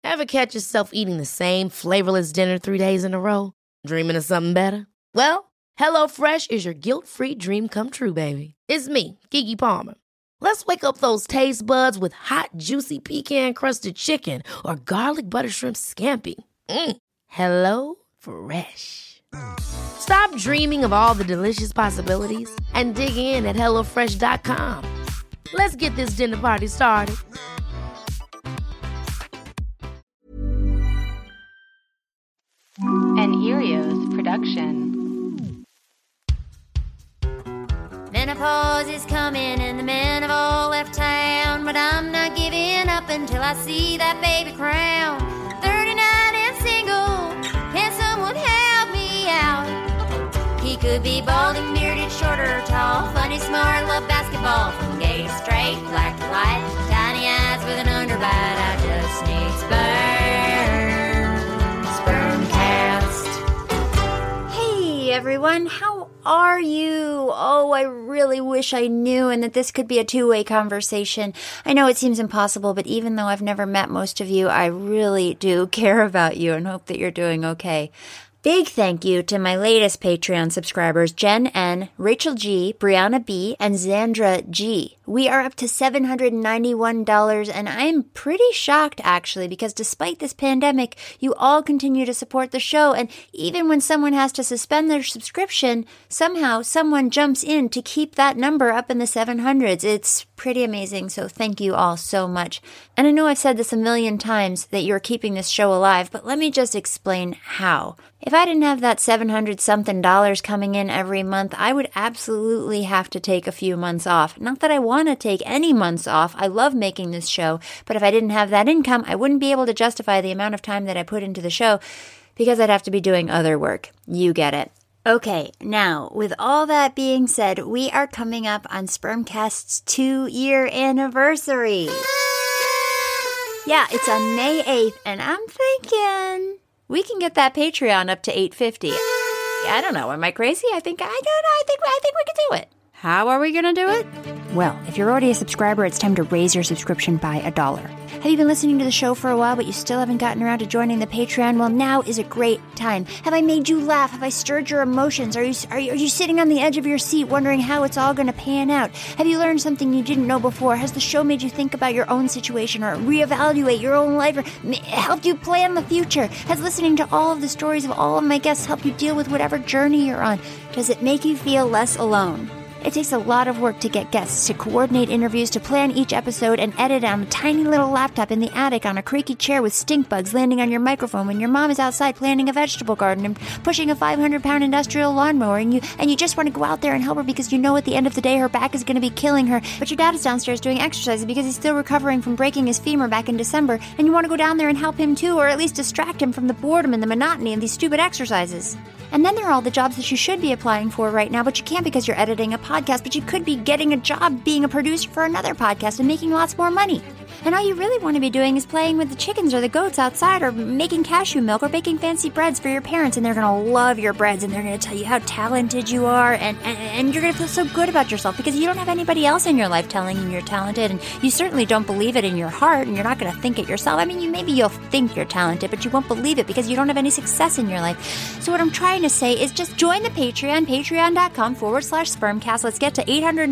Ever catch yourself eating the same flavorless dinner 3 days in a row? Dreaming of something better? Well, HelloFresh is your guilt-free dream come true, baby. It's me, Keke Palmer. Let's wake up those taste buds with hot, juicy pecan-crusted chicken or garlic butter shrimp scampi. Hello Fresh. Stop dreaming of all the delicious possibilities and dig in at HelloFresh.com. Let's get this dinner party started. An Erios production. Menopause is coming and the men have all left town, but I'm not giving up until I see that baby crown. 39 and single, can someone help me out? He could be balding, bearded, short or tall, funny, smart, love basketball, from gay to straight, black to white, tiny eyes with an underbite. I just need Spermcast. Hey everyone, how are you? Oh, I really wish I knew and that this could be a two-way conversation. I know it seems impossible, but even though I've never met most of you, I really do care about you and hope that you're doing okay. Big thank you to my latest Patreon subscribers, Jen N., Rachel G., Brianna B., and Xandra G. We are up to $791, and I'm pretty shocked, actually, because despite this pandemic, you all continue to support the show, and even when someone has to suspend their subscription, somehow someone jumps in to keep that number up in the 700s. It's pretty amazing, so thank you all so much. And I know I've said this a million times that you're keeping this show alive, but let me just explain how. If I didn't have that $700-something coming in every month, I would absolutely have to take a few months off. Not that I want to take any months off. I love making this show, but if I didn't have that income, I wouldn't be able to justify the amount of time that I put into the show because I'd have to be doing other work. You get it. Okay, now, with all that being said, we are coming up on Spermcast's 2-year anniversary. Yeah, it's on May 8th, and I'm thinking we can get that Patreon up to $8.50. I don't know. Am I crazy? I think we can do it. How are we going to do it? Well, if you're already a subscriber, it's time to raise your subscription by $1. Have you been listening to the show for a while, but you still haven't gotten around to joining the Patreon? Well, now is a great time. Have I made you laugh? Have I stirred your emotions? Are you sitting on the edge of your seat wondering how it's all going to pan out? Have you learned something you didn't know before? Has the show made you think about your own situation or reevaluate your own life or helped you plan the future? Has listening to all of the stories of all of my guests helped you deal with whatever journey you're on? Does it make you feel less alone? It takes a lot of work to get guests, to coordinate interviews, to plan each episode, and edit on a tiny little laptop in the attic on a creaky chair with stink bugs landing on your microphone when your mom is outside planting a vegetable garden and pushing a 500-pound industrial lawnmower, and you just want to go out there and help her because you know at the end of the day her back is going to be killing her, but your dad is downstairs doing exercises because he's still recovering from breaking his femur back in December, and you want to go down there and help him too, or at least distract him from the boredom and the monotony of these stupid exercises. And then there are all the jobs that you should be applying for right now, but you can't because you're editing a podcast, but you could be getting a job being a producer for another podcast and making lots more money. And all you really want to be doing is playing with the chickens or the goats outside or making cashew milk or baking fancy breads for your parents, and they're going to love your breads and they're going to tell you how talented you are, and you're going to feel so good about yourself because you don't have anybody else in your life telling you you're talented, and you certainly don't believe it in your heart, and you're not going to think it yourself. I mean, maybe you'll think you're talented, but you won't believe it because you don't have any success in your life. So what I'm trying to say is just join the Patreon, patreon.com/spermcast. Let's get to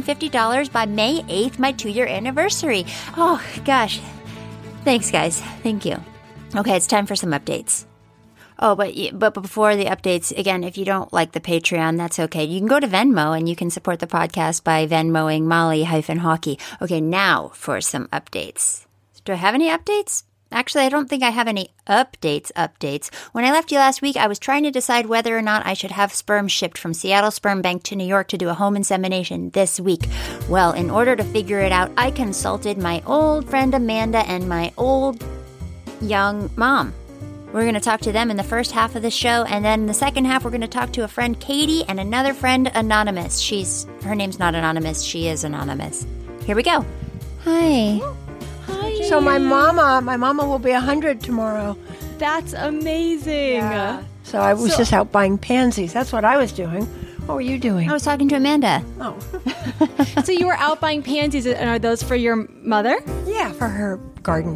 $850 by May 8th, my 2-year anniversary. Oh, gosh. Thanks, guys. Thank you. Okay, it's time for some updates. Oh, but before the updates, again, if you don't like the Patreon, that's okay. You can go to Venmo and you can support the podcast by Venmoing Molly-Hockey. Okay, now for some updates. Do I have any updates? Actually, I don't think I have any updates. When I left you last week, I was trying to decide whether or not I should have sperm shipped from Seattle Sperm Bank to New York to do a home insemination this week. Well, in order to figure it out, I consulted my old friend Amanda and my old young mom. We're going to talk to them in the first half of the show, and then in the second half, we're going to talk to a friend, Katie, and another friend, Anonymous. Her name's not Anonymous. She is Anonymous. Here we go. Hi. So my mama will be 100 tomorrow. That's amazing. Yeah. So I was just out buying pansies. That's what I was doing. What were you doing? I was talking to Amanda. Oh. So you were out buying pansies, and are those for your mother? Yeah, for her garden.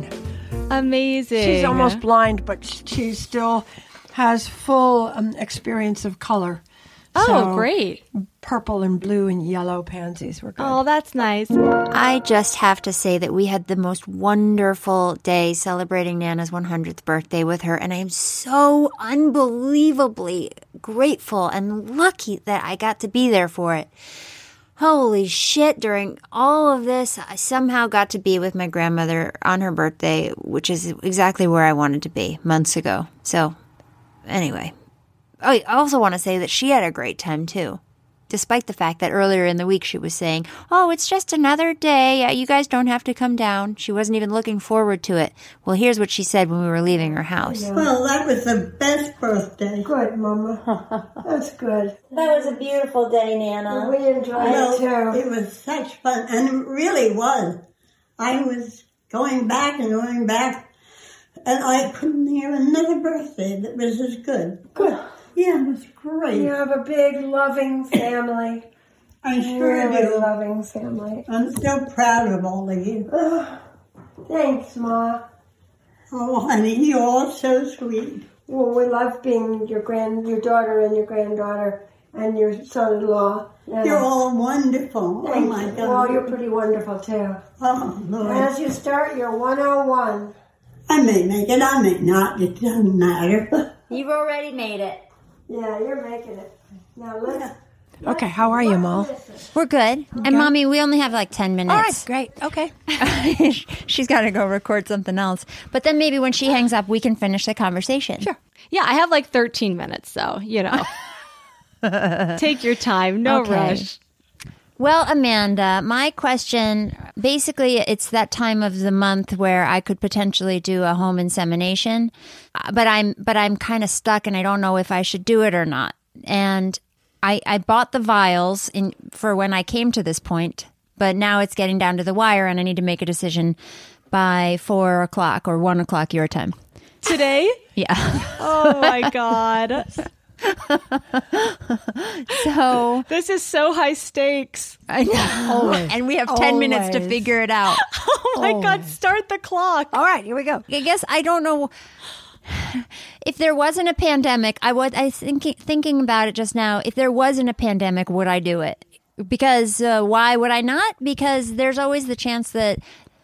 Amazing. She's almost blind, but she still has full experience of color. Oh, So, great. Purple and blue and yellow pansies were good. Oh, that's nice. I just have to say that we had the most wonderful day celebrating Nana's 100th birthday with her, and I am so unbelievably grateful and lucky that I got to be there for it. Holy shit, during all of this, I somehow got to be with my grandmother on her birthday, which is exactly where I wanted to be months ago. So, anyway. I also want to say that she had a great time, too. Despite the fact that earlier in the week she was saying, oh, it's just another day. You guys don't have to come down. She wasn't even looking forward to it. Well, here's what she said when we were leaving her house. Well, that was the best birthday. Good, Mama. That's good. That was a beautiful day, Nana. We enjoyed it, too. It was such fun, and it really was. I was going back, and I couldn't hear another birthday that was as good. Good. Yeah, it was great. You have a big, loving family. I sure Really do. loving family. I'm so proud of all of you. Thanks, Ma. Oh, honey, you're all so sweet. Well, we love being your daughter and your granddaughter and your son-in-law. Yeah. You're all wonderful. Thank Oh, my you. God. Well, you're pretty wonderful, too. Oh, Lord. As you start your 101. I may make it, I may not. It doesn't matter. You've already made it. Yeah, you're making it. Now let's... Okay, how are you, Mo? We're good. And, Mommy, we only have like 10 minutes. All right, great. Okay. She's got to go record something else. But then maybe when she hangs up, we can finish the conversation. Sure. Yeah, I have like 13 minutes, so, take your time. No Okay. rush. Well, Amanda, my question, basically, it's that time of the month where I could potentially do a home insemination, but I'm kind of stuck and I don't know if I should do it or not. And I bought the vials for when I came to this point, but now it's getting down to the wire and I need to make a decision by 4 o'clock or 1 o'clock your time. Today? Yeah. Oh, my God. So This is so high stakes. I know. Always. And we have 10 minutes to Always. figure it out. Oh, my God. Start the clock. All right, here we go. I guess I don't know if there wasn't a pandemic. Thinking about it just now. If there wasn't a pandemic, would I do it? Because why would I not? Because there's always the chance that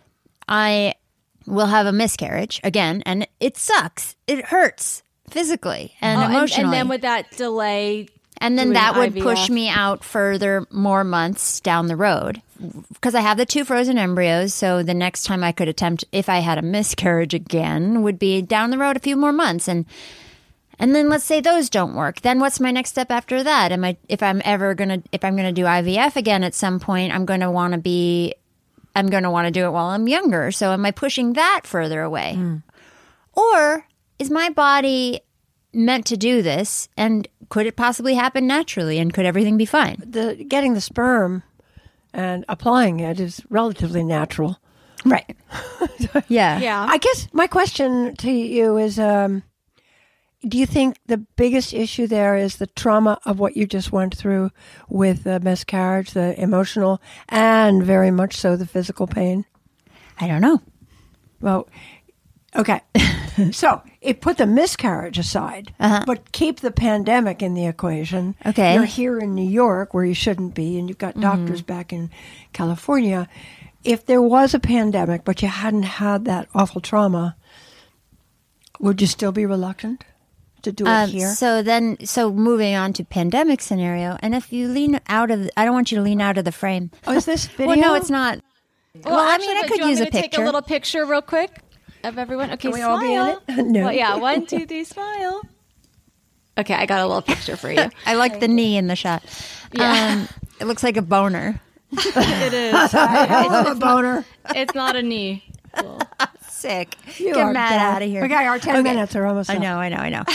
I will have a miscarriage again, and it sucks. It hurts physically and emotionally. And then with that delay, And then doing that would IVF. push me out further, more months down the road. Because I have the 2 frozen embryos, so the next time I could attempt, if I had a miscarriage again, would be down the road a few more months. And then let's say those don't work. Then what's my next step after that? If I'm gonna do IVF again at some point, I'm gonna want to do it while I'm younger. So am I pushing that further away? Or is my body meant to do this, and could it possibly happen naturally, and could everything be fine? Getting the sperm and applying it is relatively natural. Right. Yeah. yeah. I guess my question to you is, do you think the biggest issue there is the trauma of what you just went through with the miscarriage, the emotional, and very much so the physical pain? I don't know. Well, okay. So it put the miscarriage aside, but keep the pandemic in the equation. Okay. You're here in New York where you shouldn't be, and you've got doctors back in California. If there was a pandemic, but you hadn't had that awful trauma, would you still be reluctant to do it here? So moving on to pandemic scenario, and if you lean out of, I don't want you to lean out of the frame. Oh, is this video? Well, no, it's not. Well, I actually, mean, I but could do you use want a me to take picture. a little picture real quick of everyone. Okay, Can we smile. all be in it? No. Well, yeah, 1, 2, 3, smile. Okay, I got a little picture for you. I like the knee in the shot. Yeah. It looks like a boner. It is. Hell of a boner. It's not a knee. Cool. Sick. You Get are Matt bad. out of here. Okay, our 10 minutes are almost I up. know.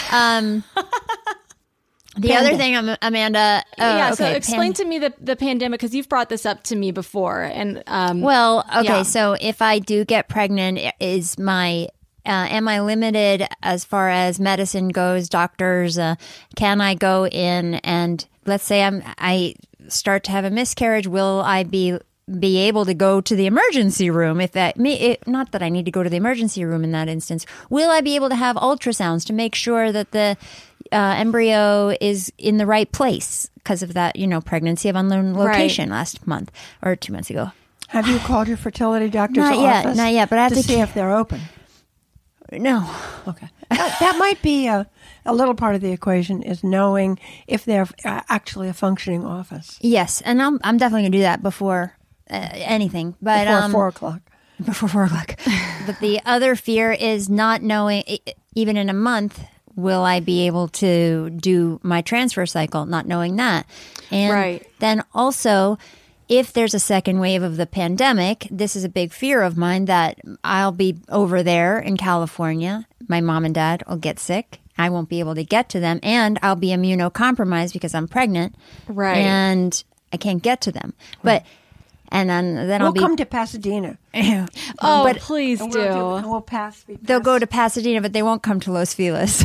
The other thing, Amanda. Yeah, so okay, explain to me the pandemic, because you've brought this up to me before. And Well, okay, yeah. so if I do get pregnant, am I limited as far as medicine goes, doctors? Can I go in and let's say I start to have a miscarriage? Will I be be able to go to the emergency room if not that I need to go to the emergency room in that instance. Will I be able to have ultrasounds to make sure that the embryo is in the right place because of that, pregnancy of unknown location last month or 2 months ago? Have you called your fertility doctor's office? Not yet, but I have to see if they're open. No. Okay. That might be a little part of the equation, is knowing if they're actually a functioning office. Yes, and I'm definitely going to do that before anything. But before 4 o'clock. Before 4 o'clock. But the other fear is not knowing, even in a month, will I be able to do my transfer cycle, not knowing that. And then also, if there's a second wave of the pandemic, this is a big fear of mine, that I'll be over there in California. My mom and dad will get sick. I won't be able to get to them. And I'll be immunocompromised because I'm pregnant. Right. And I can't get to them. But, and then I'll come to Pasadena. Oh, please do. We'll pass. They'll go to Pasadena, but they won't come to Los Feliz.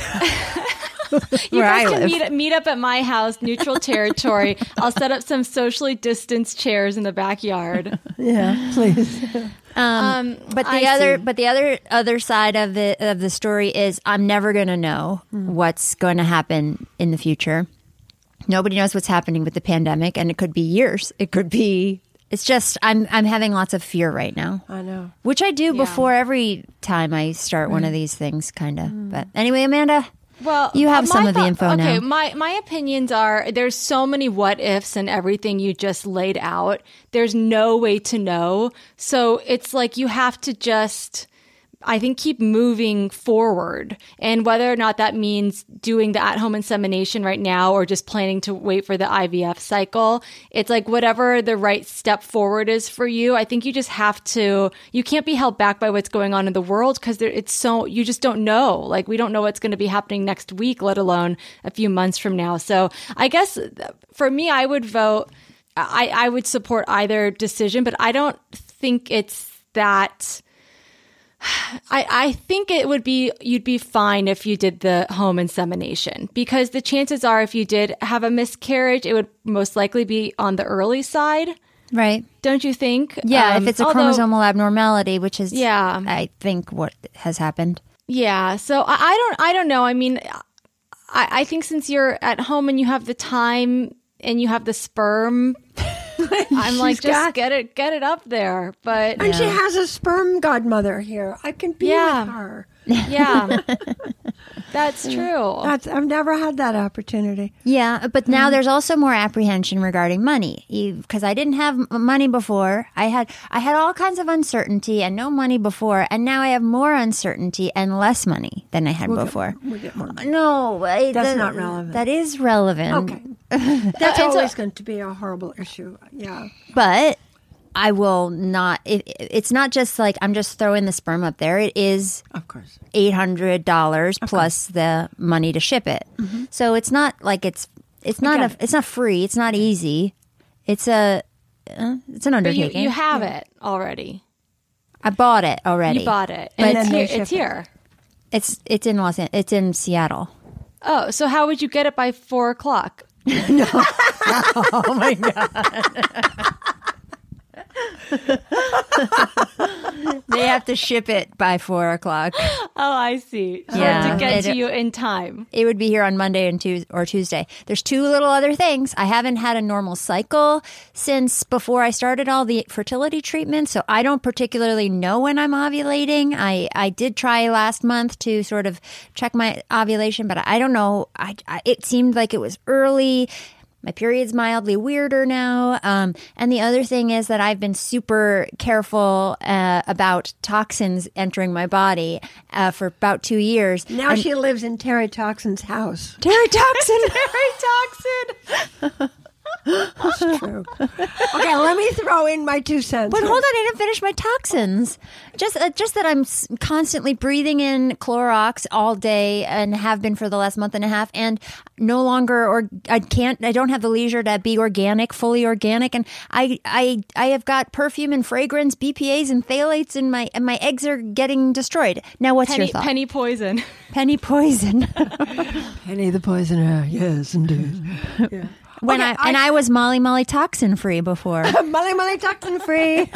You guys can meet up at my house, neutral territory. I'll set up some socially distanced chairs in the backyard. Yeah, please. But the other side of the story is I'm never going to know what's going to happen in the future. Nobody knows what's happening with the pandemic, and it could be years. It could be. It's just I'm having lots of fear right now. I know, which I do before every time I start one of these things, kind of. But anyway, Amanda. Well, you have some of the info now. Okay, my opinions are there's so many what ifs and everything you just laid out. There's no way to know. So it's like you have to just, I think, keep moving forward. And whether or not that means doing the at-home insemination right now or just planning to wait for the IVF cycle, it's like whatever the right step forward is for you. I think you just have to, you can't be held back by what's going on in the world because it's so, you just don't know. Like, we don't know what's going to be happening next week, let alone a few months from now. So I guess for me, I would vote, I would support either decision, but I don't think it's that... I think it would be, you'd be fine if you did the home insemination, because the chances are if you did have a miscarriage, it would most likely be on the early side. Right. Don't you think? Yeah, if it's a chromosomal abnormality, which is, I think, what has happened. Yeah. So I don't know. I mean, I think since you're at home and you have the time and you have the sperm, I'm like, just get it up there. But and she has a sperm godmother here. I can be with her. Yeah, that's true. I've never had that opportunity. Yeah, but now there's also more apprehension regarding money, because I didn't have money before. I had all kinds of uncertainty and no money before, and now I have more uncertainty and less money than I had before. We'll get more money. No, that's not relevant. That is relevant. Okay. That's always going to be a horrible issue. Yeah. But I will not. It's not just like I'm just throwing the sperm up there. It is, of course, $800 plus the money to ship it. Mm-hmm. So it's not like it's not free. It's not easy. It's an undertaking. But you have it already. I bought it already. You bought it, and it's here. It's in Los Angeles. It's in Seattle. Oh, so how would you get it by 4 o'clock? No. Oh my God. They have to ship it by 4 o'clock. Oh, I see. Yeah. To get to you in time. It would be here on Monday and Tuesday. There's 2 little other things. I haven't had a normal cycle since before I started all the fertility treatments, so I don't particularly know when I'm ovulating. I did try last month to sort of check my ovulation, but I don't know. It seemed like it was early. My period's mildly weirder now. And the other thing is that I've been super careful about toxins entering my body for about 2 years. Now she lives in Terry Toxin's house. Terry Toxin! Terry Toxin! That's true. Okay, let me throw in my 2 cents. But hold on, I didn't finish my toxins. Just that I'm constantly breathing in Clorox all day and have been for the last month and a half, and no longer, I don't have the leisure to be organic, fully organic, and I have got perfume and fragrance, BPAs and phthalates, and my eggs are getting destroyed. Now, what's your thought? Penny poison. Penny poison. Penny the poisoner. Yes, indeed. Yeah. I was Molly toxin free before. Molly toxin free.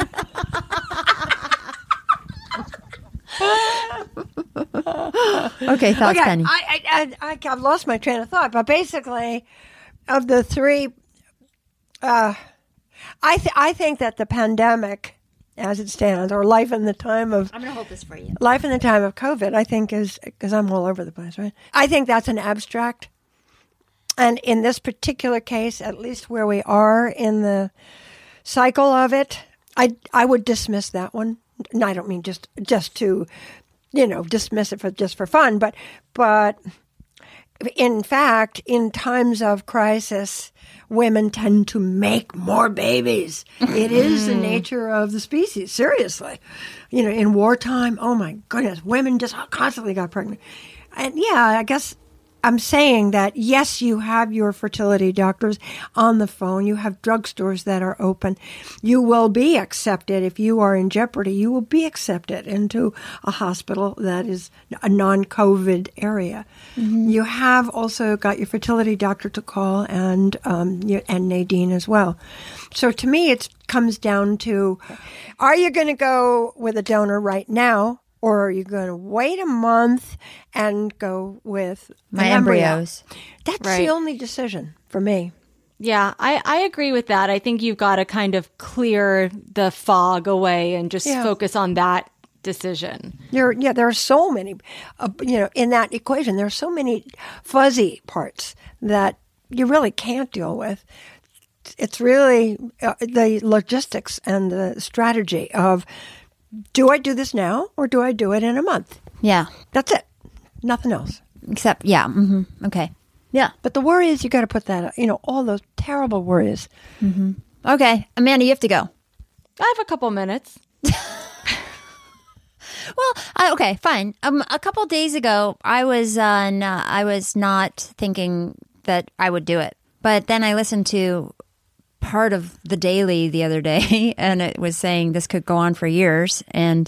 Okay, thoughts, Penny. I've lost my train of thought, but basically, of the three, I think that the pandemic, as it stands, or life in the time of... I'm going to hold this for you. Life in the time of COVID, I think is... Because I'm all over the place, right? I think that's an abstract. And in this particular case, at least where we are in the cycle of it, I would dismiss that one. And I don't mean just to, dismiss it for fun, but in fact, in times of crisis, women tend to make more babies. It is the nature of the species, seriously. In wartime, oh my goodness, women just constantly got pregnant. And yeah, I guess I'm saying that, yes, you have your fertility doctors on the phone. You have drugstores that are open. You will be accepted. If you are in jeopardy, you will be accepted into a hospital that is a non-COVID area. Mm-hmm. You have also got your fertility doctor to call and Nadine as well. So to me, it comes down to, are you going to go with a donor right now? Or are you going to wait a month and go with my embryos? That's right. The only decision for me. Yeah, I agree with that. I think you've got to kind of clear the fog away and just focus on that decision. There are so many, in that equation, there are so many fuzzy parts that you really can't deal with. It's really the logistics and the strategy of, do I do this now or do I do it in a month? Yeah. That's it. Nothing else. Except, yeah. Mm-hmm. Okay. Yeah. But the worry is you got to put that, all those terrible worries. Mm-hmm. Okay. Amanda, you have to go. I have a couple minutes. Well, okay, fine. A couple days ago, I was not thinking that I would do it. But then I listened to part of the Daily the other day, and it was saying this could go on for years, and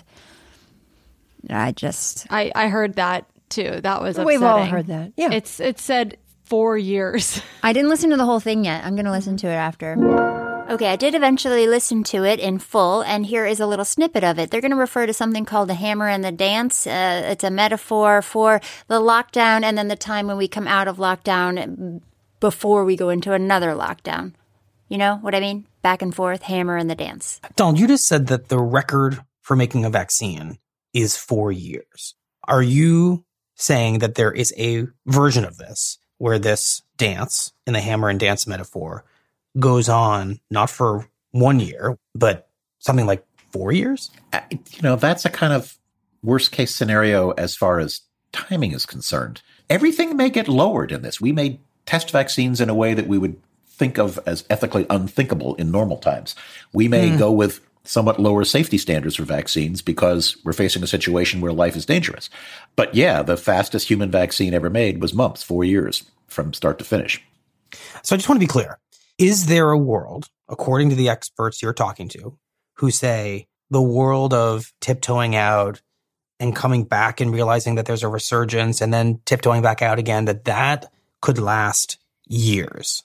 I heard that too. That was upsetting. We've all heard that. Yeah, it said 4 years. I didn't listen to the whole thing yet. I'm going to listen to it after. Okay, I did eventually listen to it in full, and here is a little snippet of it. They're going to refer to something called the hammer and the dance. It's a metaphor for the lockdown and then the time when we come out of lockdown before we go into another lockdown. You know what I mean? Back and forth, hammer and the dance. Donald, you just said that the record for making a vaccine is 4 years. Are you saying that there is a version of this where this dance in the hammer and dance metaphor goes on not for 1 year, but something like 4 years? That's a kind of worst case scenario as far as timing is concerned. Everything may get lowered in this. We may test vaccines in a way that we would think of as ethically unthinkable in normal times. We may go with somewhat lower safety standards for vaccines because we're facing a situation where life is dangerous. But yeah, the fastest human vaccine ever made was mumps, 4 years from start to finish. So I just want to be clear. Is there a world, according to the experts you're talking to, who say the world of tiptoeing out and coming back and realizing that there's a resurgence and then tiptoeing back out again, that could last years?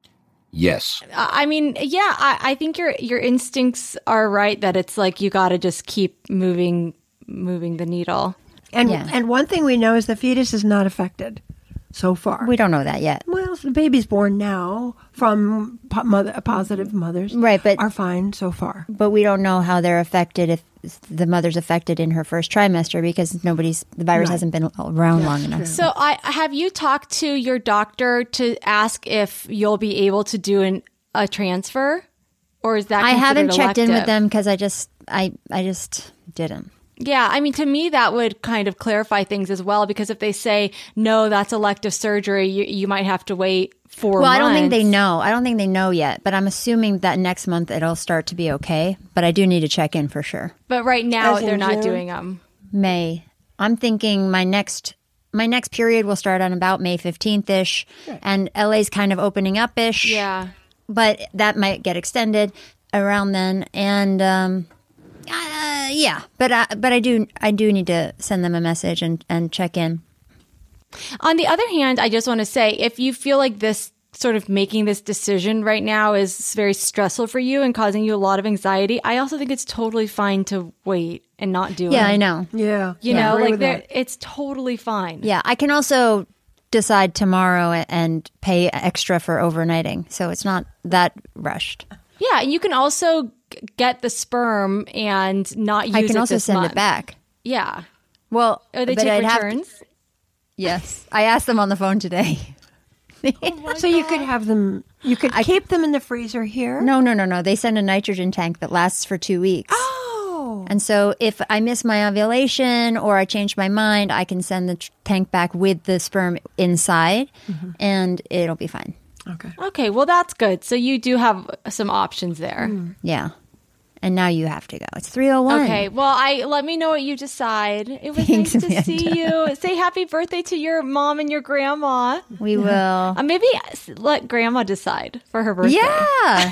Yes. I mean, yeah, I think your instincts are right that it's like you got to just keep moving the needel. And one thing we know is the fetus is not affected so far. We don't know that yet. Well, the babies born now from positive mothers are fine so far. But we don't know how they're affected if the mother's affected in her first trimester because the virus hasn't been around long enough. True. So have you talked to your doctor to ask if you'll be able to do a transfer? Or is that I haven't elective? checked in with them because I just didn't. Yeah, I mean, to me, that would kind of clarify things as well, because if they say, no, that's elective surgery, you might have to wait 4 months. Well, I don't think they know. I don't think they know yet, but I'm assuming that next month it'll start to be okay. But I do need to check in for sure. But right now, they're not doing them. May. I'm thinking my next period will start on about May 15th-ish, and LA's kind of opening up-ish. Yeah. But that might get extended around then, and... yeah, but I do need to send them a message and check in. On the other hand, I just want to say, if you feel like this sort of making this decision right now is very stressful for you and causing you a lot of anxiety, I also think it's totally fine to wait and not do it. Yeah, I know. Yeah. You know, agree like with that. it's totally fine. Yeah, I can also decide tomorrow and pay extra for overnighting. So it's not that rushed. Yeah, and you can also get the sperm and not use it I can also this send month. it back. Yeah. Well, Or they but take I'd have to- returns. Yes. I asked them on the phone today. So you could have them, you could keep them in the freezer here? No. They send a nitrogen tank that lasts for 2 weeks. Oh. And so if I miss my ovulation or I change my mind, I can send the tank back with the sperm inside and it'll be fine. Okay. Okay, well that's good. So you do have some options there. Yeah. And now you have to go. It's 3:01. Okay, well, let me know what you decide. It was Thanks, nice to Amanda. see you. Say happy birthday to your mom and your grandma. We will. Maybe let grandma decide for her birthday. Yeah.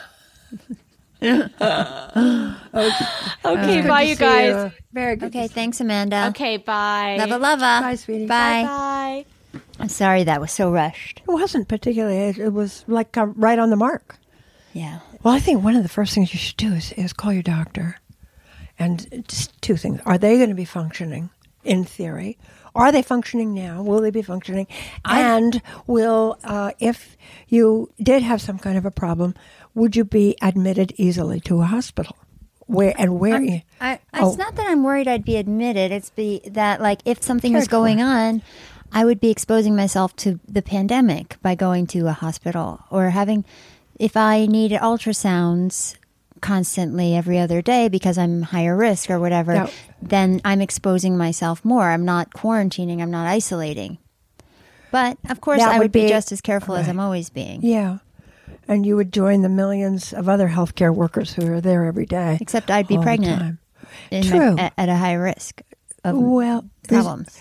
Okay, bye, you guys. Very good. Okay, thanks, Amanda. Okay, bye. Love. Bye, sweetie. Bye. Bye. I'm sorry that was so rushed. It wasn't particularly. It was like right on the mark. Yeah. Well, I think one of the first things you should do is call your doctor. And just two things. Are they going to be functioning in theory? Are they functioning now? Will they be functioning? And will, if you did have some kind of a problem, would you be admitted easily to a hospital? Where? It's not that I'm worried I'd be admitted. It's that, like, if something was going on, I would be exposing myself to the pandemic by going to a hospital or if I needed ultrasounds constantly every other day because I'm higher risk or whatever, then I'm exposing myself more. I'm not quarantining. I'm not isolating. But, of course, That I would would be be- just as careful as I'm always being. Yeah. And you would join the millions of other healthcare workers who are there every day. Except I'd be all the pregnant. time. in True. at a high risk of Well, problems.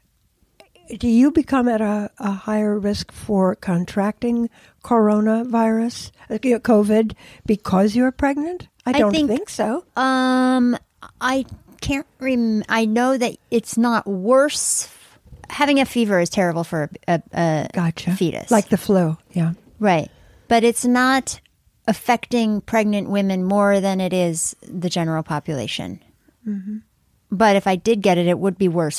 do you become at a higher risk for contracting coronavirus, COVID, because you're pregnant? I don't think so. I can't I know that it's not worse. Having a fever is terrible for a Gotcha. fetus. Like the flu, yeah. Right. But it's not affecting pregnant women more than it is the general population. Mm-hmm. But if I did get it, it would be worse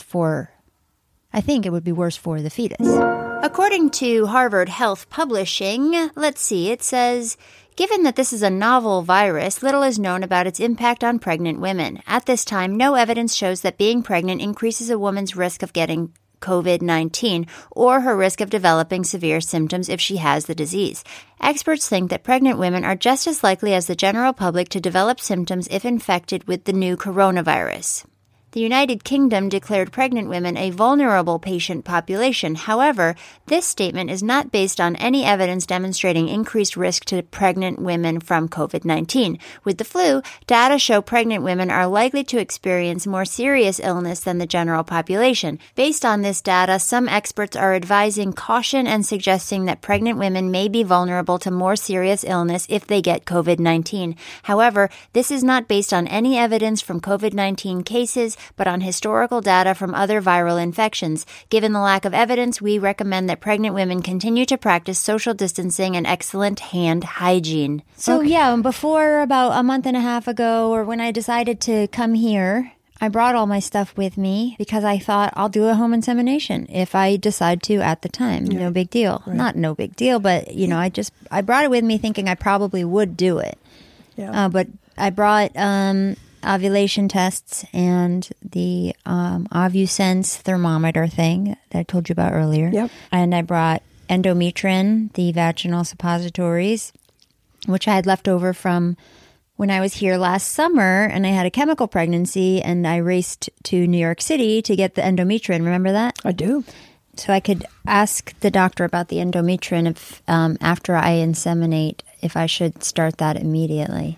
I think it would be worse for the fetus. According to Harvard Health Publishing, let's see, it says, given that this is a novel virus, little is known about its impact on pregnant women. At this time, no evidence shows that being pregnant increases a woman's risk of getting COVID-19 or her risk of developing severe symptoms if she has the disease. Experts think that pregnant women are just as likely as the general public to develop symptoms if infected with the new coronavirus. The United Kingdom declared pregnant women a vulnerable patient population. However, this statement is not based on any evidence demonstrating increased risk to pregnant women from COVID-19. With the flu, data show pregnant women are likely to experience more serious illness than the general population. Based on this data, some experts are advising caution and suggesting that pregnant women may be vulnerable to more serious illness if they get COVID-19. However, this is not based on any evidence from COVID-19 cases, but on historical data from other viral infections. Given the lack of evidence, we recommend that pregnant women continue to practice social distancing and excellent hand hygiene. So yeah, before about a month and a half ago, or when I decided to come here, I brought all my stuff with me because I thought I'll do a home insemination if I decide to at the time. No big deal. Right. Not no big deal, but I brought it with me thinking I probably would do it. Yeah. But I brought ovulation tests and the OvuSense thermometer thing that I told you about earlier. Yep. And I brought Endometrin, the vaginal suppositories, which I had left over from when I was here last summer, and I had a chemical pregnancy, and I raced to New York City to get the Endometrin. Remember that? I do. So I could ask the doctor about the Endometrin if after I inseminate, if I should start that immediately.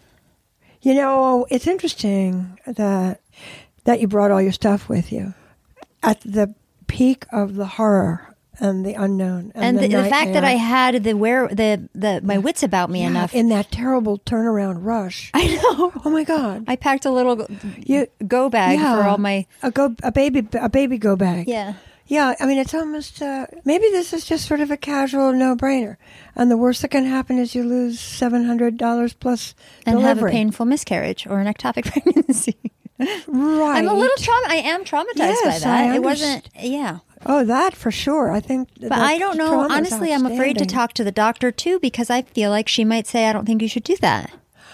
You know, it's interesting that you brought all your stuff with you. At the peak of the horror and the unknown. And the fact that I had my wits about me enough. In that terrible turnaround rush. I know. Oh my God. I packed a little go bag for all my... A baby go bag. Yeah. Yeah, I mean, it's almost, maybe this is just sort of a casual no-brainer. And the worst that can happen is you lose $700 plus And delivery. have a painful miscarriage or an ectopic pregnancy. Right. I'm a little I am traumatized by Yes, that. I It wasn't, Oh, that for sure. I think. But I don't know. Honestly, I'm afraid to talk to the doctor too because I feel like she might say, I don't think you should do that.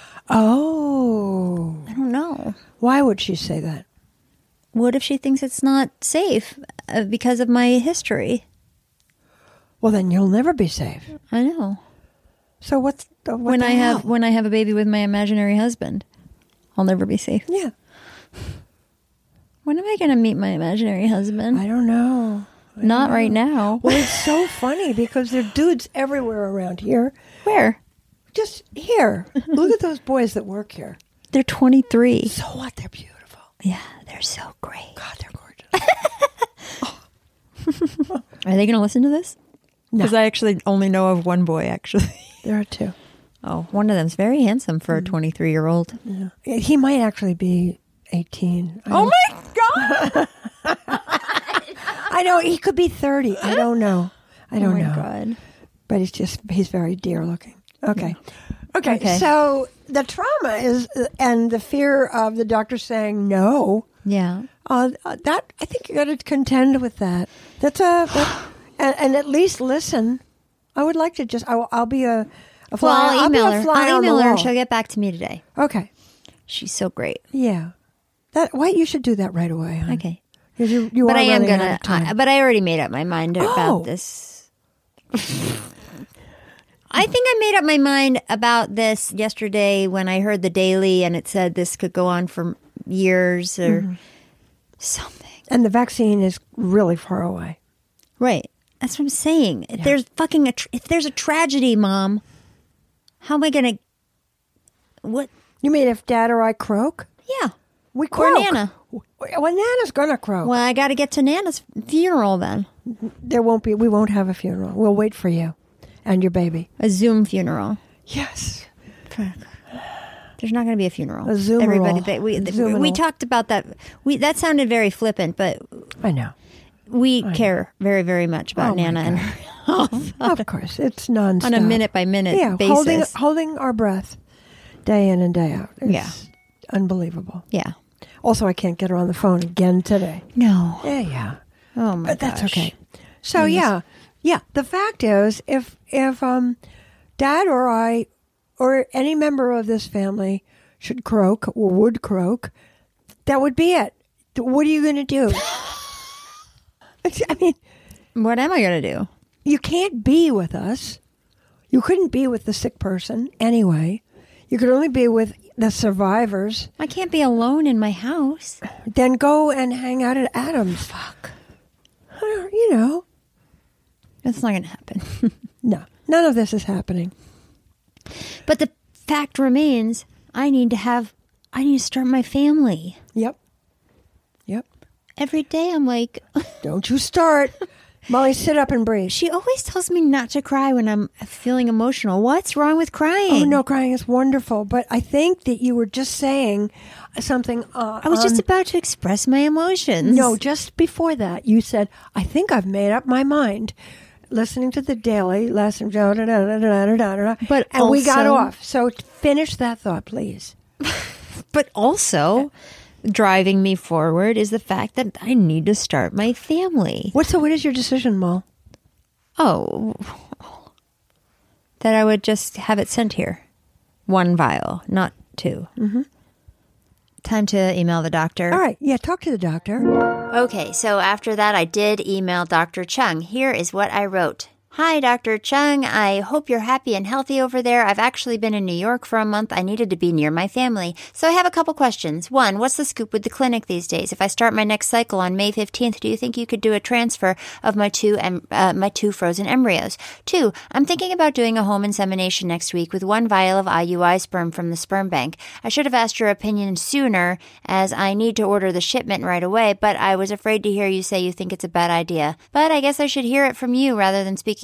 Oh. I don't know. Why would she say that? What if she thinks it's not safe because of my history? Well, then you'll never be safe. I know. So what when the I hell? have a baby with my imaginary husband, I'll never be safe. Yeah. When am I going to meet my imaginary husband? I don't know. Not right now. Well, it's so funny because there are dudes everywhere around here. Where? Just here. Look at those boys that work here. They're 23. So what? They're beautiful. Yeah, they're so great. God, they're gorgeous. Are they going to listen to this? No. Because I actually only know of one boy, actually. There are two. Oh, one of them's very handsome for a 23-year-old. Yeah. He might actually be 18. Oh, my God! I know. He could be 30. I don't know. I don't know. Oh, my God. But he's very dear looking. Okay. Okay. So the trauma is, and the fear of the doctor saying no. Yeah. That, I think you got to contend with that. And at least listen. I would like to I'll be a fly. Well, I'll email her. I'll email her and she'll get back to me today. Okay. She's so great. Yeah. You should do that right away. Huh? Okay. You but are I am running out gonna. of time. But I already made up my mind about this. I think I made up my mind about this yesterday when I heard the Daily and it said this could go on for years or something. And the vaccine is really far away. Right. That's what I'm saying. If there's if there's a tragedy, Mom, how am I gonna? What? You mean if Dad or I croak? Yeah. We croak. Or Nana. Well, Nana's gonna croak. Well, I got to get to Nana's funeral then. We won't have a funeral. We'll wait for you and your baby. A Zoom funeral. Yes. There's not going to be a funeral. A Zoom. Everybody, we talked about that. That sounded very flippant, but I know. We care very, very much about Nana and her health. Of course, it's nonstop. On a minute-by-minute basis. Holding our breath day in and day out. It's unbelievable. Yeah. Also, I can't get her on the phone again today. No. Yeah. Oh, my But gosh. that's okay. So, yeah. The fact is, if Dad or I or any member of this family should croak or would croak, that would be it. What are you going to do? I mean, what am I going to do? You can't be with us. You couldn't be with the sick person anyway. You could only be with the survivors. I can't be alone in my house. Then go and hang out at Adam's. Fuck. You know. That's not going to happen. No. None of this is happening. But the fact remains, I need to start my family. Yep. Every day I'm like... Don't you start. Molly, sit up and breathe. She always tells me not to cry when I'm feeling emotional. What's wrong with crying? Oh, no, crying is wonderful. But I think that you were just saying something... I was just about to express my emotions. No, just before that, you said, I think I've made up my mind. Listening to the Daily lesson, but and we got off. So finish that thought, please. But also, driving me forward is the fact that I need to start my family. What is your decision, Mal? Oh, that I would just have it sent here. 1 vial, not 2. Mm-hmm. Time to email the doctor. All right. Yeah, talk to the doctor. Okay, so after that, I did email Dr. Chung. Here is what I wrote. Hi, Dr. Chung. I hope you're happy and healthy over there. I've actually been in New York for a month. I needed to be near my family. So I have a couple questions. 1, what's the scoop with the clinic these days? If I start my next cycle on May 15th, do you think you could do a transfer of my two frozen embryos? 2, I'm thinking about doing a home insemination next week with 1 vial of IUI sperm from the sperm bank. I should have asked your opinion sooner, as I need to order the shipment right away, but I was afraid to hear you say you think it's a bad idea. But I guess I should hear it from you rather than speaking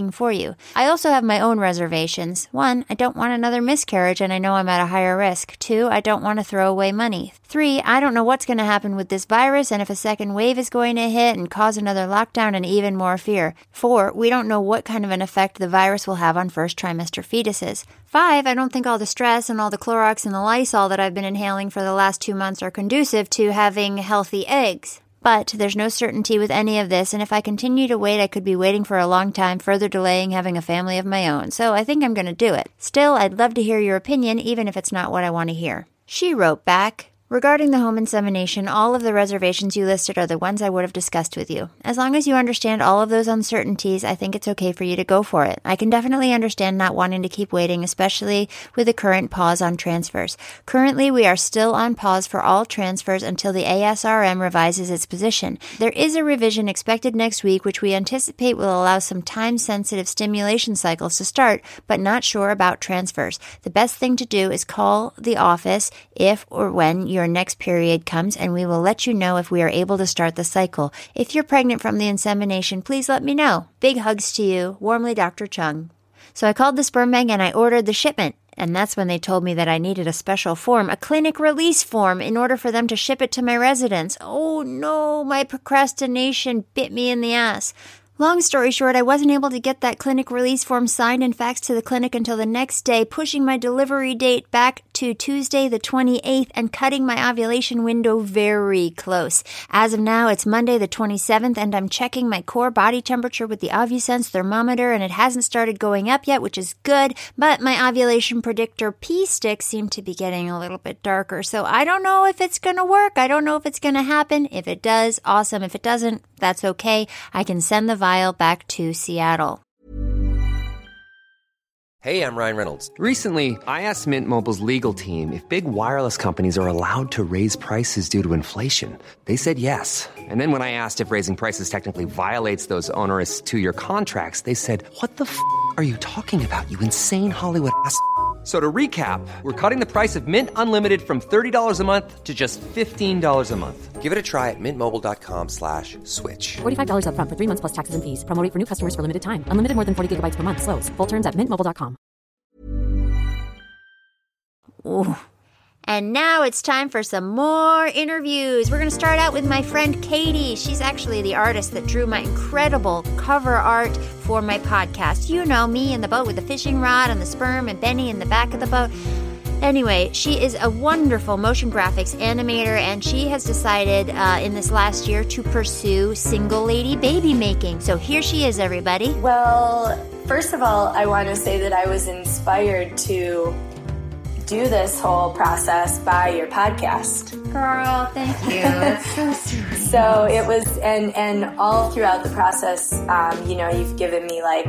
speaking for you. I also have my own reservations. 1, I don't want another miscarriage and I know I'm at a higher risk. 2, I don't want to throw away money. 3, I don't know what's going to happen with this virus and if a second wave is going to hit and cause another lockdown and even more fear. 4, we don't know what kind of an effect the virus will have on first trimester fetuses. 5, I don't think all the stress and all the Clorox and the Lysol that I've been inhaling for the last 2 months are conducive to having healthy eggs. But there's no certainty with any of this, and if I continue to wait, I could be waiting for a long time, further delaying having a family of my own. So I think I'm going to do it. Still, I'd love to hear your opinion, even if it's not what I want to hear. She wrote back, regarding the home insemination, all of the reservations you listed are the ones I would have discussed with you. As long as you understand all of those uncertainties, I think it's okay for you to go for it. I can definitely understand not wanting to keep waiting, especially with the current pause on transfers. Currently, we are still on pause for all transfers until the ASRM revises its position. There is a revision expected next week, which we anticipate will allow some time-sensitive stimulation cycles to start, but not sure about transfers. The best thing to do is call the office if or when your next period comes, and we will let you know if we are able to start the cycle. If you're pregnant from the insemination, please let me know. Big hugs to you. Warmly, Dr. Chung. So I called the sperm bank and I ordered the shipment. And that's when they told me that I needed a special form, a clinic release form, in order for them to ship it to my residence. Oh no, my procrastination bit me in the ass. Long story short, I wasn't able to get that clinic release form signed and faxed to the clinic until the next day, pushing my delivery date back to Tuesday the 28th and cutting my ovulation window very close. As of now, it's Monday the 27th, and I'm checking my core body temperature with the OvuSense thermometer, and it hasn't started going up yet, which is good, but my ovulation predictor P-stick seemed to be getting a little bit darker, so I don't know if it's going to work. I don't know if it's going to happen. If it does, awesome. If it doesn't, that's okay. I can send the vial back to Seattle. Hey, I'm Ryan Reynolds. Recently, I asked Mint Mobile's legal team if big wireless companies are allowed to raise prices due to inflation. They said yes. And then when I asked if raising prices technically violates those onerous two-year contracts, they said, "What the f*** are you talking about, you insane Hollywood ass?" So to recap, we're cutting the price of Mint Unlimited from $30 a month to just $15 a month. Give it a try at mintmobile.com/switch. $45 up front for 3 months plus taxes and fees. Promo rate for new customers for limited time. Unlimited more than 40 gigabytes per month. Slows full terms at mintmobile.com. Ooh. And now it's time for some more interviews. We're going to start out with my friend Katie. She's actually the artist that drew my incredible cover art for my podcast. You know, me in the boat with the fishing rod and the sperm, and Benny in the back of the boat. Anyway, she is a wonderful motion graphics animator, and she has decided in this last year to pursue single lady baby making. So here she is, everybody. Well, first of all, I want to say that I was inspired to do this whole process by your podcast. Girl, thank you. That's so sweet. So it was, and all throughout the process, you know, you've given me like